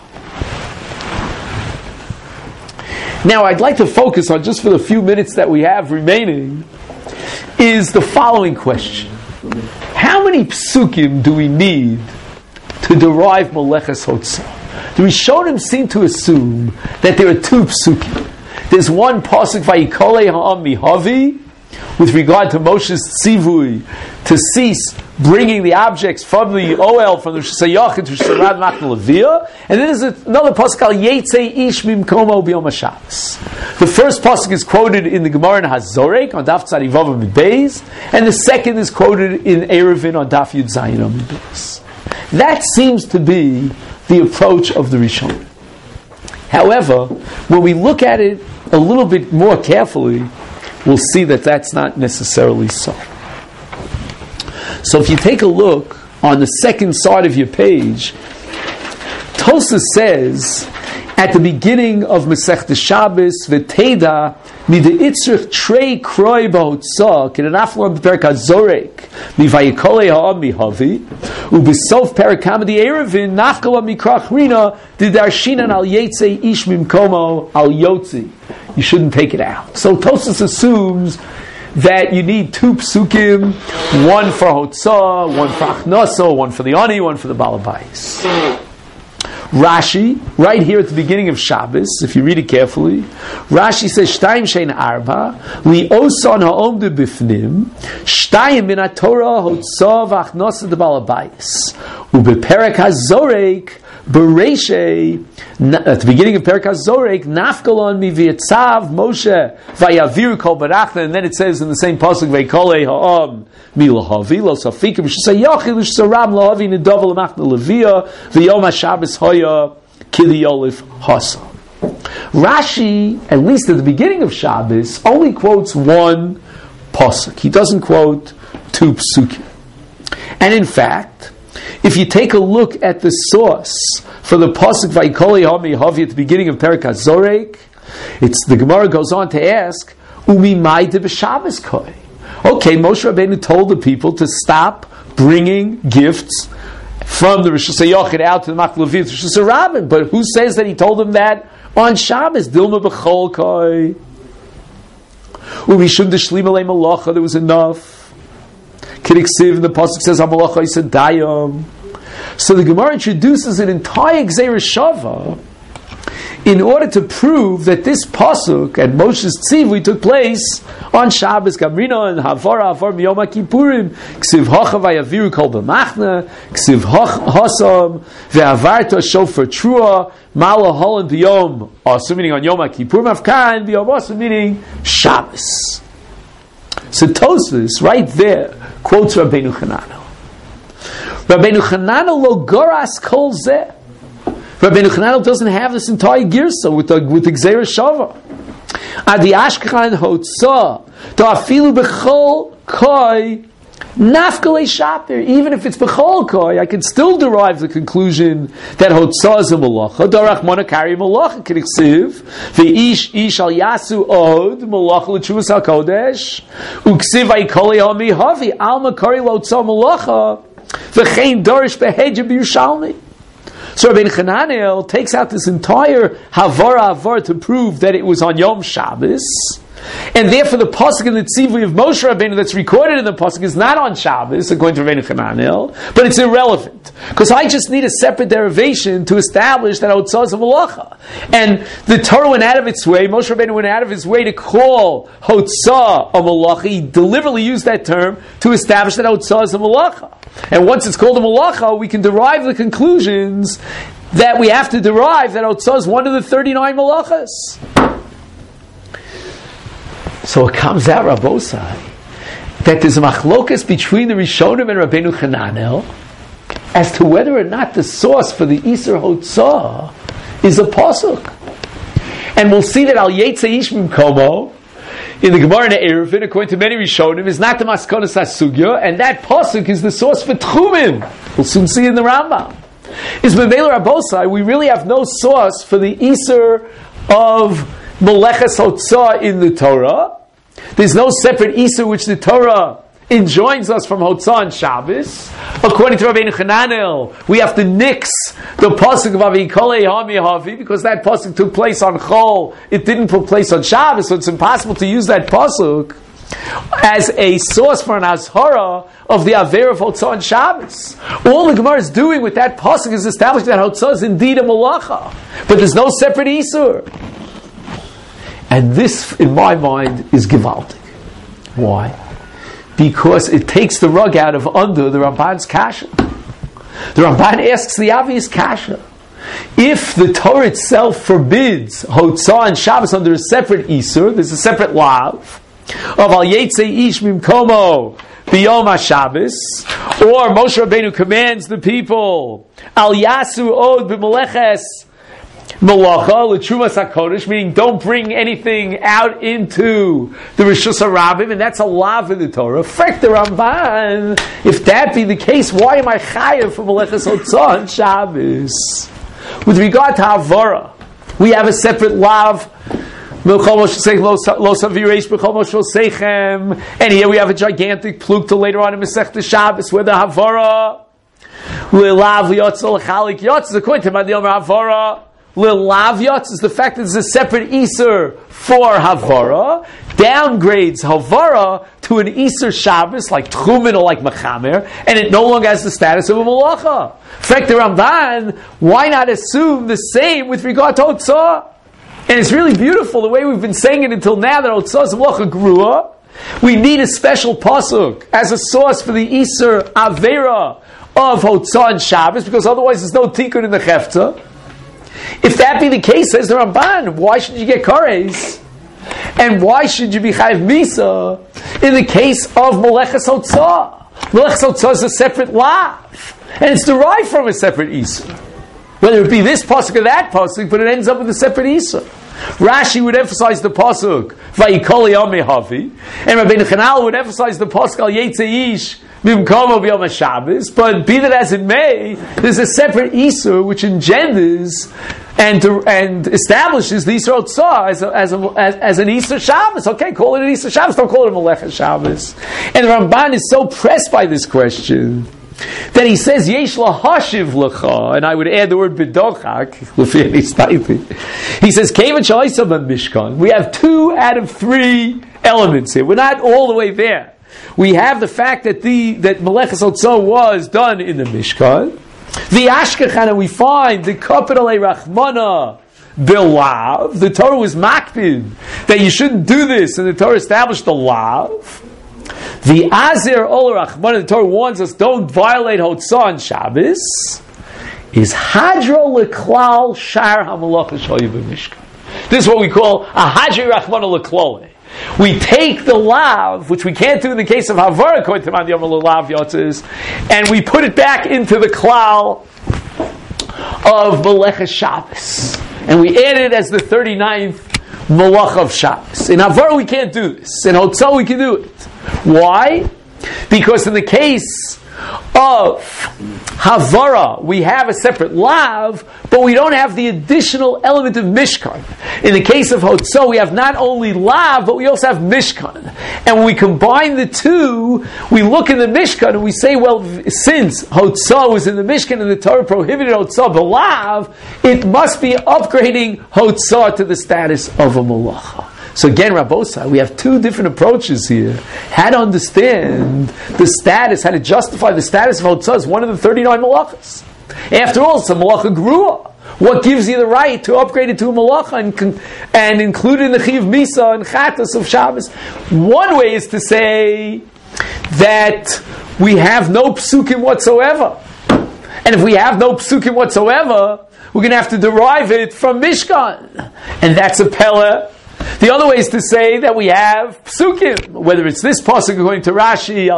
Now I'd like to focus on, just for the few minutes that we have remaining, is the following question. How many psukim do we need to derive Meleches Hotzah? The Rishonim seem to assume that there are 2 psukim. There's one pasuk, Vayikolei ha'am mihavi, with regard to Moshe's tzivui to cease bringing the objects from the Oel, from the Rishus HaYachid to Rishus HaRabim Machna Levia. And then there's another pasuk called Yetzei Ish Mimkomo B'Yom HaShabbos. The first pasuk is quoted in the Gemara in Hazorek on Daf Tzadi Vav Amud Beis, and the second is quoted in Eruvin on Daf Yud Zayin Amud Beis. That seems to be the approach of the Rishon. However, when we look at it a little bit more carefully, we'll see that that's not necessarily so. So if you take a look on the second side of your page, Tosfos says at the beginning of Masechta Shabbos, V'teida Mida Itzrich Trei Kroi B'Hotzah K'Naflam B'Perek HaZorek Mivayikole Ha'am Mihavi U'B'Sof Perek Hamadi Erevin Nafkala Mikrach Rina Didarshinan Al Yetzei Ish Mimkomo Al Yotzi. You shouldn't take it out. So Tosfos assumes that you need two psukim, one for Hotzah, one for Achnoso, one for the Ani, one for the Balabais. Rashi, right here at the beginning of Shabbos, if you read it carefully, Rashi says, Shtayim shein arba, li oson ha'omdu bifnim, Shtayim min ha-Torah Hotzah v'Achnosa de Balabais, u'beperek ha-Zorek, Bereishei, at the beginning of Perek HaZorek, Nafkalon mi v'yetzav Moshe v'yaviru kol barachna, and then it says in the same pasuk v'yikolei ha'am mi lahavi lo safikim sh'sayochid l'sh'saram lahavi nidov l'machna levia v'yom ha'Shabbos hoya kiliyolif hasa. Rashi, at least at the beginning of Shabbos, only quotes one pasuk. He doesn't quote two psukim. And in fact, if you take a look at the source for the pasuk Vayikoli Hami Havi at the beginning of Perek HaZorek, the Gemara goes on to ask, Umi Maide b'Shabbos Koi. Okay, Moshe Rabbeinu told the people to stop bringing gifts from the Rosh Hashanah out to the Machal Levit, Rosh Hashanah, but who says that he told them that on Shabbos? Dilma b'Chol Koi. Umi Shum D'Shlim Alei Malacha, there was enough. Kediksiv, the pasuk says Hamalacha Yisad Dayam. So the Gemara introduces an entire Gzeira Shava in order to prove that this pasuk and Moshe's tzivui took place on Shabbos. Gamrina and Havara Havar Miyom Kippurim. Ksiv Hacha Vayaviru Kol B'Machna. Ksiv Hasam Ve'avarta Shofar Trua Mala Holland B'Yom Asu, meaning on Yom Kippurim Afkan B'Yom Asu, meaning Shabbos. So Tosfos right there quotes Rabbeinu Chananel. Rabbeinu Chananel lo goras kol zeh. Rabbeinu Chananel doesn't have this entire girsa with the Gzeira Shava. Adi Ashkechan Hotzah Ta'afilu b'chol koi nafkalei shaper. Even if it's b'chol koi, I can still derive the conclusion that Hotzah is a malacha. Darach monakari malacha k'diksiv v'ish ish al yasu od malacha l'tshuvas hakodesh uksiv v'yikolei hami havi al makari l'hotzah malacha v'chein dorish behedja b'Yushalmi. So Rabbeinu Chananel takes out this entire Havara to prove that it was on Yom Shabbos, and therefore the pasuk in the tzivui of Moshe Rabbeinu that's recorded in the pasuk is not on Shabbos, according to Rabbeinu Chananel, but it's irrelevant because I just need a separate derivation to establish that Hotzah is a malacha. And the Torah went out of its way, Moshe Rabbeinu went out of his way to call Hotzah a malacha. He deliberately used that term to establish that Hotzah is a malacha. And once it's called a malacha, we can derive the conclusions that we have to derive that Hotzah is one of the 39 malachas. So it comes out, Rabbosai, that there's a machlokas between the Rishonim and Rabbeinu Chananel as to whether or not the source for the Isur Hotzah is a pasuk. And we'll see that Al Yetzei Ish Mimkomo in the Gemara in Eruvin, according to many Rishonim, is not the Maskonas HaSugya, and that pasuk is the source for Tchumim. We'll soon see in the Rambam. Is B'Meila Rabbosai, we really have no source for the Isur of Meleches Hotzah in the Torah. There's no separate Isur which the Torah enjoins us from Hotzah and Shabbos. According to Rabbeinu Chananel, we have to nix the pasuk of Avikolei Hami Havi because that pasuk took place on Chol. It didn't take place on Shabbos, so it's impossible to use that pasuk as a source for an azhara of the Aver of Hotzah and Shabbos. All the Gemara is doing with that pasuk is establishing that Hotzah is indeed a malacha, but there's no separate Isur. And this, in my mind, is gewaltig. Why? Because it takes the rug out of under the Ramban's kasha. The Ramban asks the obvious kasha. If the Torah itself forbids Hotzah and Shabbos under a separate Isur, there's a separate lav of Al Yetzei Ish Mimkomo B'Yom HaShabbos, or Moshe Rabbeinu commands the people Al Yasu Od B'Meleches Malacha l'trumas hakodesh, meaning don't bring anything out into the Rishus HaRabim, and that's a lav in the Torah. Frek the Ramban, if that be the case, why am I chayav for Melechas Hotzah on Shabbos? With regard to Havara, we have a separate lav, and here we have a gigantic plukta later on in Masechta Shabbos, where the Havara, Lilav Yotzal Chalik Yotz, according to Madil Havara, Lilav Yotz is the fact that there's a separate Easter for Havara, downgrades Havara to an Easter Shabbos, like Tchumen or like Mechamer, and it no longer has the status of a Malacha. Frek the Ramban, why not assume the same with regard to Hotzah? And it's really beautiful the way we've been saying it until now, that Hotzah is Malacha Grua. We need a special pasuk as a source for the Easter Avera of Hotzah and Shabbos, because otherwise there's no tikkun in the Cheftzah. If that be the case, says the Ramban, why should you get kares? And why should you be chayiv misa in the case of Melechas Hotzah? Melechas Hotzah is a separate lav, and it's derived from a separate Easter. Whether it be this pasuk or that pasuk, but it ends up with a separate Easter. Rashi would emphasize the pasuk Vayikol Yom Havi, and Rabbeinu Chanal would emphasize the pasuk Al Yetzeish Mimkomo B'Yom HaShabbos. But be that as it may, there's a separate Easter which engenders and establishes the Easter Hotzah as an Easter Shabbos. Okay, call it an Easter Shabbos, don't call it a Melechas Shabbos. And the Ramban is so pressed by this question that he says Yesh lahashiv lecha, and I would add the word bidochak. He says Kevan shalaisa b'mishkan. We have 2 out of 3 elements here. We're not all the way there. We have the fact that Melechas Hotzah was done in the Mishkan. The Ashkechana, we find the capital Rachmana Bilav. The Torah was makpid that you shouldn't do this, and the Torah established the lav. The Azer Ol Rachmana, the Torah warns us, don't violate Hotzah on Shabbos, is Hadro Leklal Shar HaMalacha Shoyu B'Mishkan. This is what we call a Hadri Rachmana Leklole. We take the lav, which we can't do in the case of Havara, according to Mandi Yom Lav Yotzes, and we put it back into the klal of Melechas Shabbos. And we add it as the 39th Malach of Shabbos. In Havara we can't do this. In Hotzah we can do it. Why? Because in the case of Havara, we have a separate lav, but we don't have the additional element of Mishkan. In the case of Hotzah, we have not only lav, but we also have Mishkan. And when we combine the two, we look in the Mishkan and we say, well, since Hotzah was in the Mishkan and the Torah prohibited Hotzah b'lav, it must be upgrading Hotzah to the status of a Malacha. So again, Rabbosai, we have 2 different approaches here. How to understand the status, how to justify the status of Hotzah as one of the 39 malachas. After all, it's a malacha grua. What gives you the right to upgrade it to a malacha and include it in the chiv misa and chatas of Shabbos? One way is to say that we have no psukim whatsoever. And if we have no psukim whatsoever, we're going to have to derive it from Mishkan. And that's a pella. The other way is to say that we have psukim, whether it's this pasuk according to Rashi,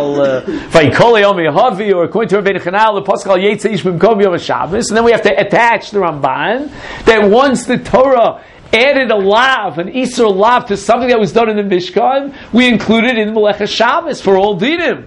Vayikol Yom Havi, or according to Rabbeinu Chanal, the pasuk Al Yetzeish B'Mkom Yom HaShabbos, and then we have to attach the Ramban that once the Torah added a lav, an Easter lav, to something that was done in the Mishkan, we included in Melechas Shabbos for all dinim.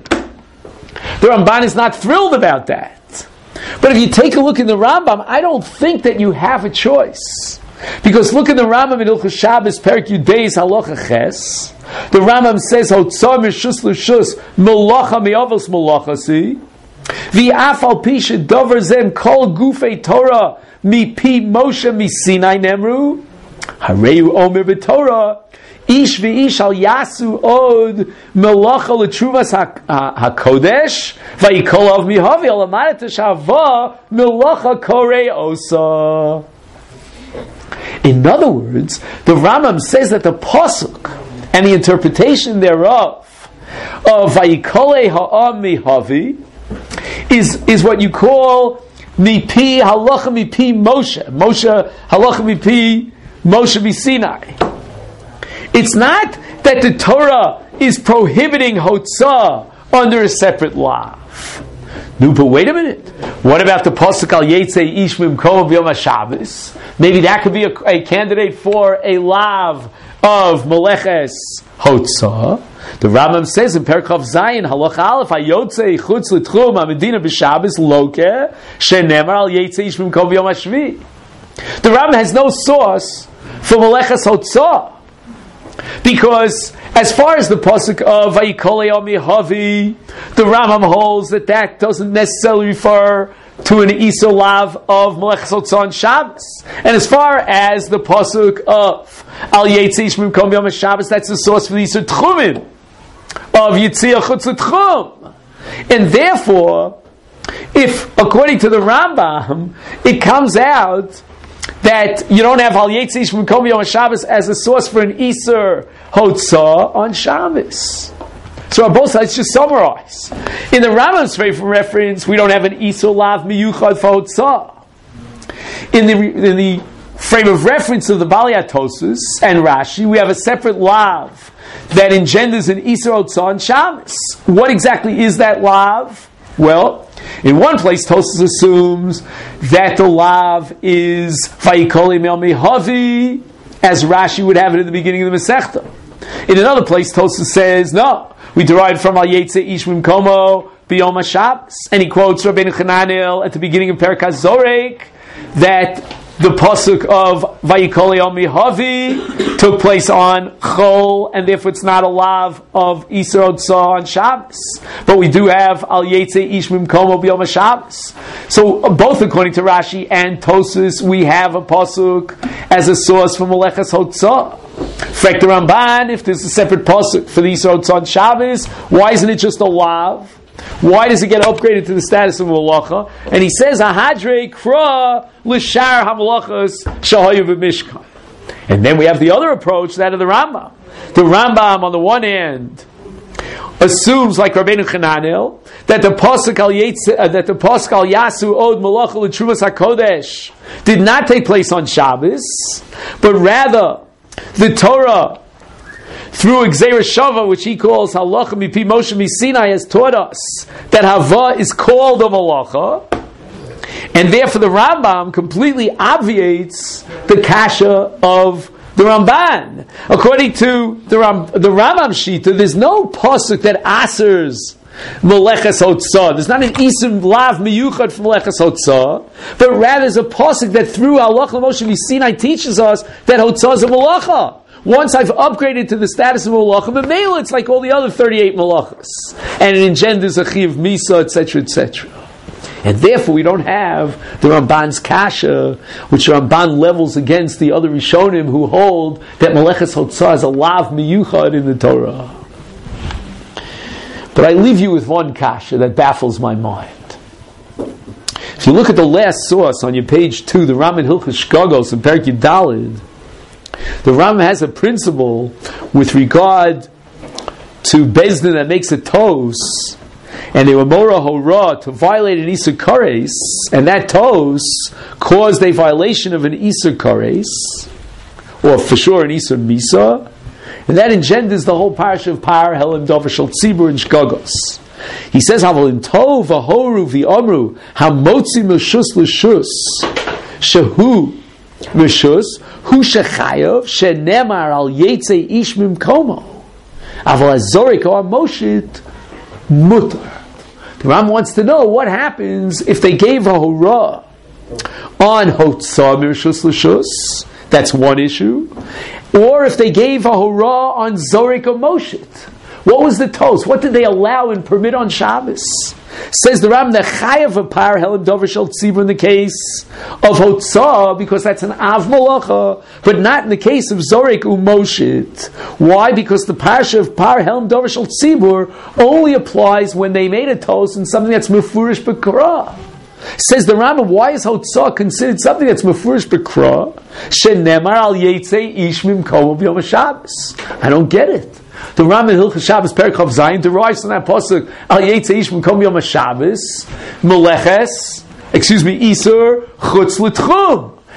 The Ramban is not thrilled about that. But if you take a look in the Rambam, I don't think that you have a choice. Because look at the Rambam in Hilchos Shabbos, Perek Yudeis Halacha Ches. The Rambam says, Hotzah mishus l'shus, melacha mi'avos melachasi. V'af al pi shedavar zem kol gufei Torah mipi Moshe misinai nemru. Hareu omer b'Torah. Ish v'ish al yasu od melacha l'truvas hakodesh. V'yikol av mihavi al amadet shava melacha korei osa. In other words, the Rambam says that the pasuk and the interpretation thereof of Vayikole ha'am mihavi is what you call mipi halacha mipi Moshe halacha mipi Moshe misinai. It's not that the Torah is prohibiting Hotzah under a separate law. No, but wait a minute. What about the pasuk al yetzei ish mimkomo b'yom HaShabbos? Maybe that could be a candidate for a lav of meleches hotzah. The Rambam says in Perkov Zayin, Halacha Aleph, Hayotzei chutz l'tchum ha-medina b'Shabbos loke shenemar al yetzei ish mimkomo b'yom HaShvi. The Rambam has no source for meleches hotzah. Because as far as the pasuk of Vayikol Mihavi, the Rambam holds that doesn't necessarily refer to an Isur Lav of Meleches Hotzah on Shabbos. And as far as the pasuk of Al Yetzei Ish Mimkom Yom HaShabbos, that's the source for the Isur Tchumin of Yitzia Chutz L'Tchum. And therefore, if according to the Rambam, it comes out that you don't have Al Yetzei Ish Mimkom Yom HaShabbos as a source for an Isur Hotzah on Shabbos. So on both sides, just summarize. In the Rambam's favorite reference, we don't have an Isur Lav Miyuchad for Hotzah. In the frame of reference of the Balei HaTosfos and Rashi, we have a separate Lav that engenders an Isur Hotzah on Shabbos. What exactly is that Lav? Well, in one place, Tosfos assumes that the Lav is Vayikol Mihavi, as Rashi would have it at the beginning of the Masechta. In another place, Tosfos says, no, we derived from Al Yetzei Ish Mimkomo B'Yom HaShabbos. And he quotes Rabbeinu Chananel at the beginning of Perkas Zorek that the pasuk of Vayikol Mihavi took place on Chol, and therefore it's not a lav of Isur Hotzah on Shabbos. But we do have Al Yetzei Ish Mimkomo B'Yom HaShabbos. So both according to Rashi and Tosfos, we have a pasuk as a source for Meleches Hotzah. Frek the Ramban, if there's a separate pasuk for the Isur Hotzah on Shabbos, why isn't it just a lav? Why does it get upgraded to the status of malacha? And he says, "Ahadrei kra l'shar hamalachos shahayu v'mishkan." And then we have the other approach, that of the Rambam. The Rambam, on the one hand, assumes, like Rabbeinu Chananel, that the pasuk al yasu od malacha l'trumas hakodesh did not take place on Shabbos, but rather the Torah, through Gzeira Shava, which he calls Halacha Mipi Moshe Misinai, has taught us that Hava is called a Malacha, and therefore the Rambam completely obviates the kasha of the Ramban. According to the Rambam Shita, there's no pasuk that asers Meleches Hotzah. There's not an Isur Lav Miyuchad for Meleches Hotzah, but rather there's a pasuk that through Halacha Moshe Misinai teaches us that Hotzah is a Malacha. Once I've upgraded to the status of malacha, but mele, it's like all the other 38 malachas, and it engenders a chiyuv misa, etc., etc. And therefore, we don't have the Ramban's kasha, which Ramban levels against the other Rishonim who hold that meleches hotzah is a lav miyuchad in the Torah. But I leave you with one kasha that baffles my mind. If you look at the last source on your page 2, the Ram in Hilchos Shkagos in Perek Yud Daled, the Ram has a principle with regard to Bezdin that makes a tos, and they were mora hora to violate an Isur Kares, and that tos caused a violation of an Isur Kares, or for sure an Isur Misa, and that engenders the whole parasha of Par Helim Dover Shel Tzibur and Shkagos. He says, "Havel in tov v'horu v'amru hamotzi meshus l'shus shehu meshus." Hu shechayav shenemar al yetzei ish mimkomo aval azorik or moshit mutar. The Ram wants to know what happens if they gave a hurrah on hotzah mirshus l'shus. That's one issue. Or if they gave a hurrah on zorik or moshit. What was the toast? What did they allow and permit on Shabbos? Says the Ram, the chayav of Par Helim Dover Shel Tzibur in the case of Hotzah, because that's an Av Malacha, but not in the case of Zorek Umoshit. Why? Because the parasha of Par Helim Dover Shel Tzibur only applies when they made a toast and something that's Mefurish B'Kra. Says the Rambam, why is Hotzah considered something that's Mefurish B'Kra? Shenemar al Yetzei Ish Mimkomo B'Yom HaShabbos. I don't get it. The Ram in Hilchos Shabbos Perikov Zayin derives from that pasuk Al Yetzei Ish Mimkom Yom HaShabbos Meleches, Isur Chutz L'Tchum.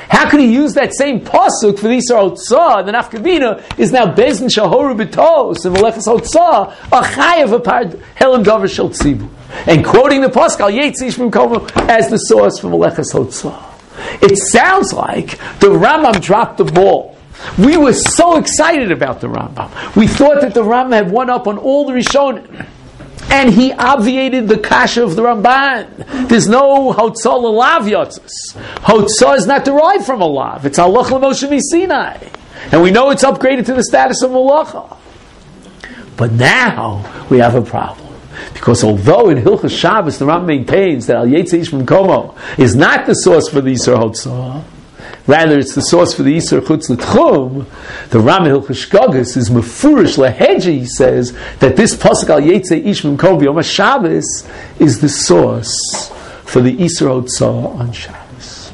How could he use that same pasuk for the Isur Hotzah? The Nafkavina is now Bezin Shahoru B'tos and Melechas Hotzah a chayav apart Helen Dover Shel Tzibu, and quoting the pasuk Al Yetz Ish Mimkomo as the source for Melechas Hotzah. It sounds like the Rambam dropped the ball. We were so excited about the Rambam. We thought that the Rambam had won up on all the Rishonim. And he obviated the kasha of the Ramban. There's no Hotzah l'lav yotzes. Hotzah is not derived from a lav. It's halach l'Moshe Sinai. And we know it's upgraded to the status of malacha. But now we have a problem. Because although in Hilchos Shabbos the Rambam maintains that Al Yetz Ish Mimkomo is not the source for the Isur Hotzah, rather it's the source for the Isur Chutz L'Tchum, the Rambam Hilchos Shkagus is mefurish leheji. He says that this pasuk Al Yetz Ish Mimkomo B'Yom HaShabbos is the source for the Isur Hotzah on Shabbos.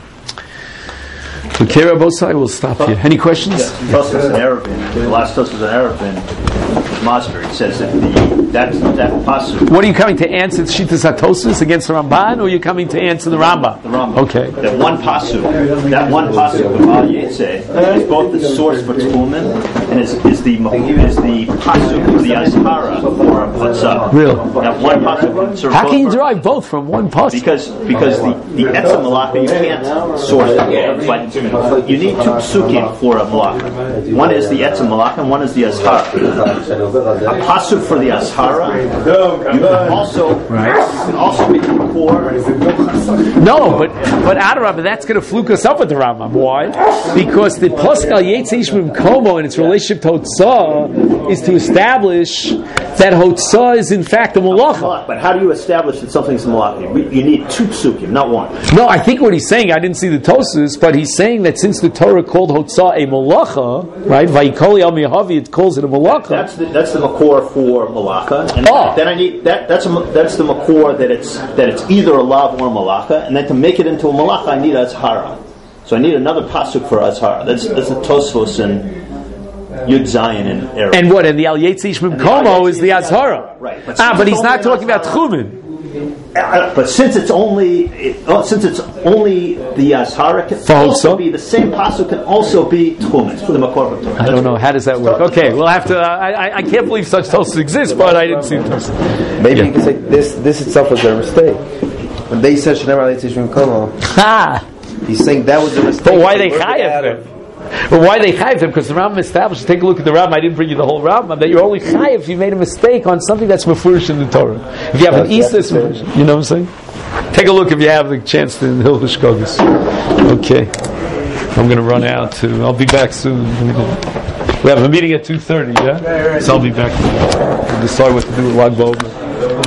Okay, Rabbosai, we'll stop here. Any questions? Tosfos in Eruvin, the last Tosfos in Eruvin, Masber, it says that that pasuk. What are you coming to answer? Shittas HaTosfos against the Ramban, or are you coming to answer the Rambam? The Rambam. Okay. That one pasuk of Al Yetze is both the source for Tchumen and is the pasuk of the Azhara for Hotzah. Real. That one pasuk. How can you derive both from one pasuk? Because the Etzem Malachah you can't source it, but you need two psukim for a Malachah. One is the Etzem Malachah and one is the Azhara. A pasuk for the Azhara. You can also make a core. No, but Adarabah, that's going to fluke us up with the Rambam. Why? Because the pasuk Al Yetz Ish Mimkomo and its relationship to Hotzah is to establish that Hotzah is in fact a malacha. But how do you establish that something's a malacha? You need two psukim, not one. No, I think what he's saying, I didn't see the Tosfos, but he's saying that since the Torah called Hotzah a malacha, right? Vayikoli al mihavi, it calls it a malacha. That's the makor for malacha, and then I need that's the makor that it's either a lav or a malacha, and then to make it into a malacha, I need azhara. So I need another pasuk for azhara. That's the Tosfos and Yud Zayin and Eruvin. And what? And the Al Yetz Ish Mimkomo is the azhara. Right. But he's not talking about Tchumen. But since it's only the Azhara can also be the same pasuk can also be Tchumen for the makor of Torah. I don't know, how does that work? Okay, we'll have to. I can't believe such Tosfos exist, but I didn't see Tosfos. Maybe you can say this itself was their mistake. When they said Shneimar Yetz Ish Mimkomo, he's saying that was a mistake. But why they chayav them? But why they chayav them? Because the Rambam established. Take a look at the Rambam. I didn't bring you the whole Rambam. That you're only chayav if you made a mistake on something that's mefurish in the Torah. If you have an Easter, you know what I'm saying? Take a look if you have the chance to in Hilchos Shkagus. Okay, I'm going to run out too. I'll be back soon. We have a meeting at 2:30. Yeah, so I'll be back. We'll decide what to do with Lag BaOmer.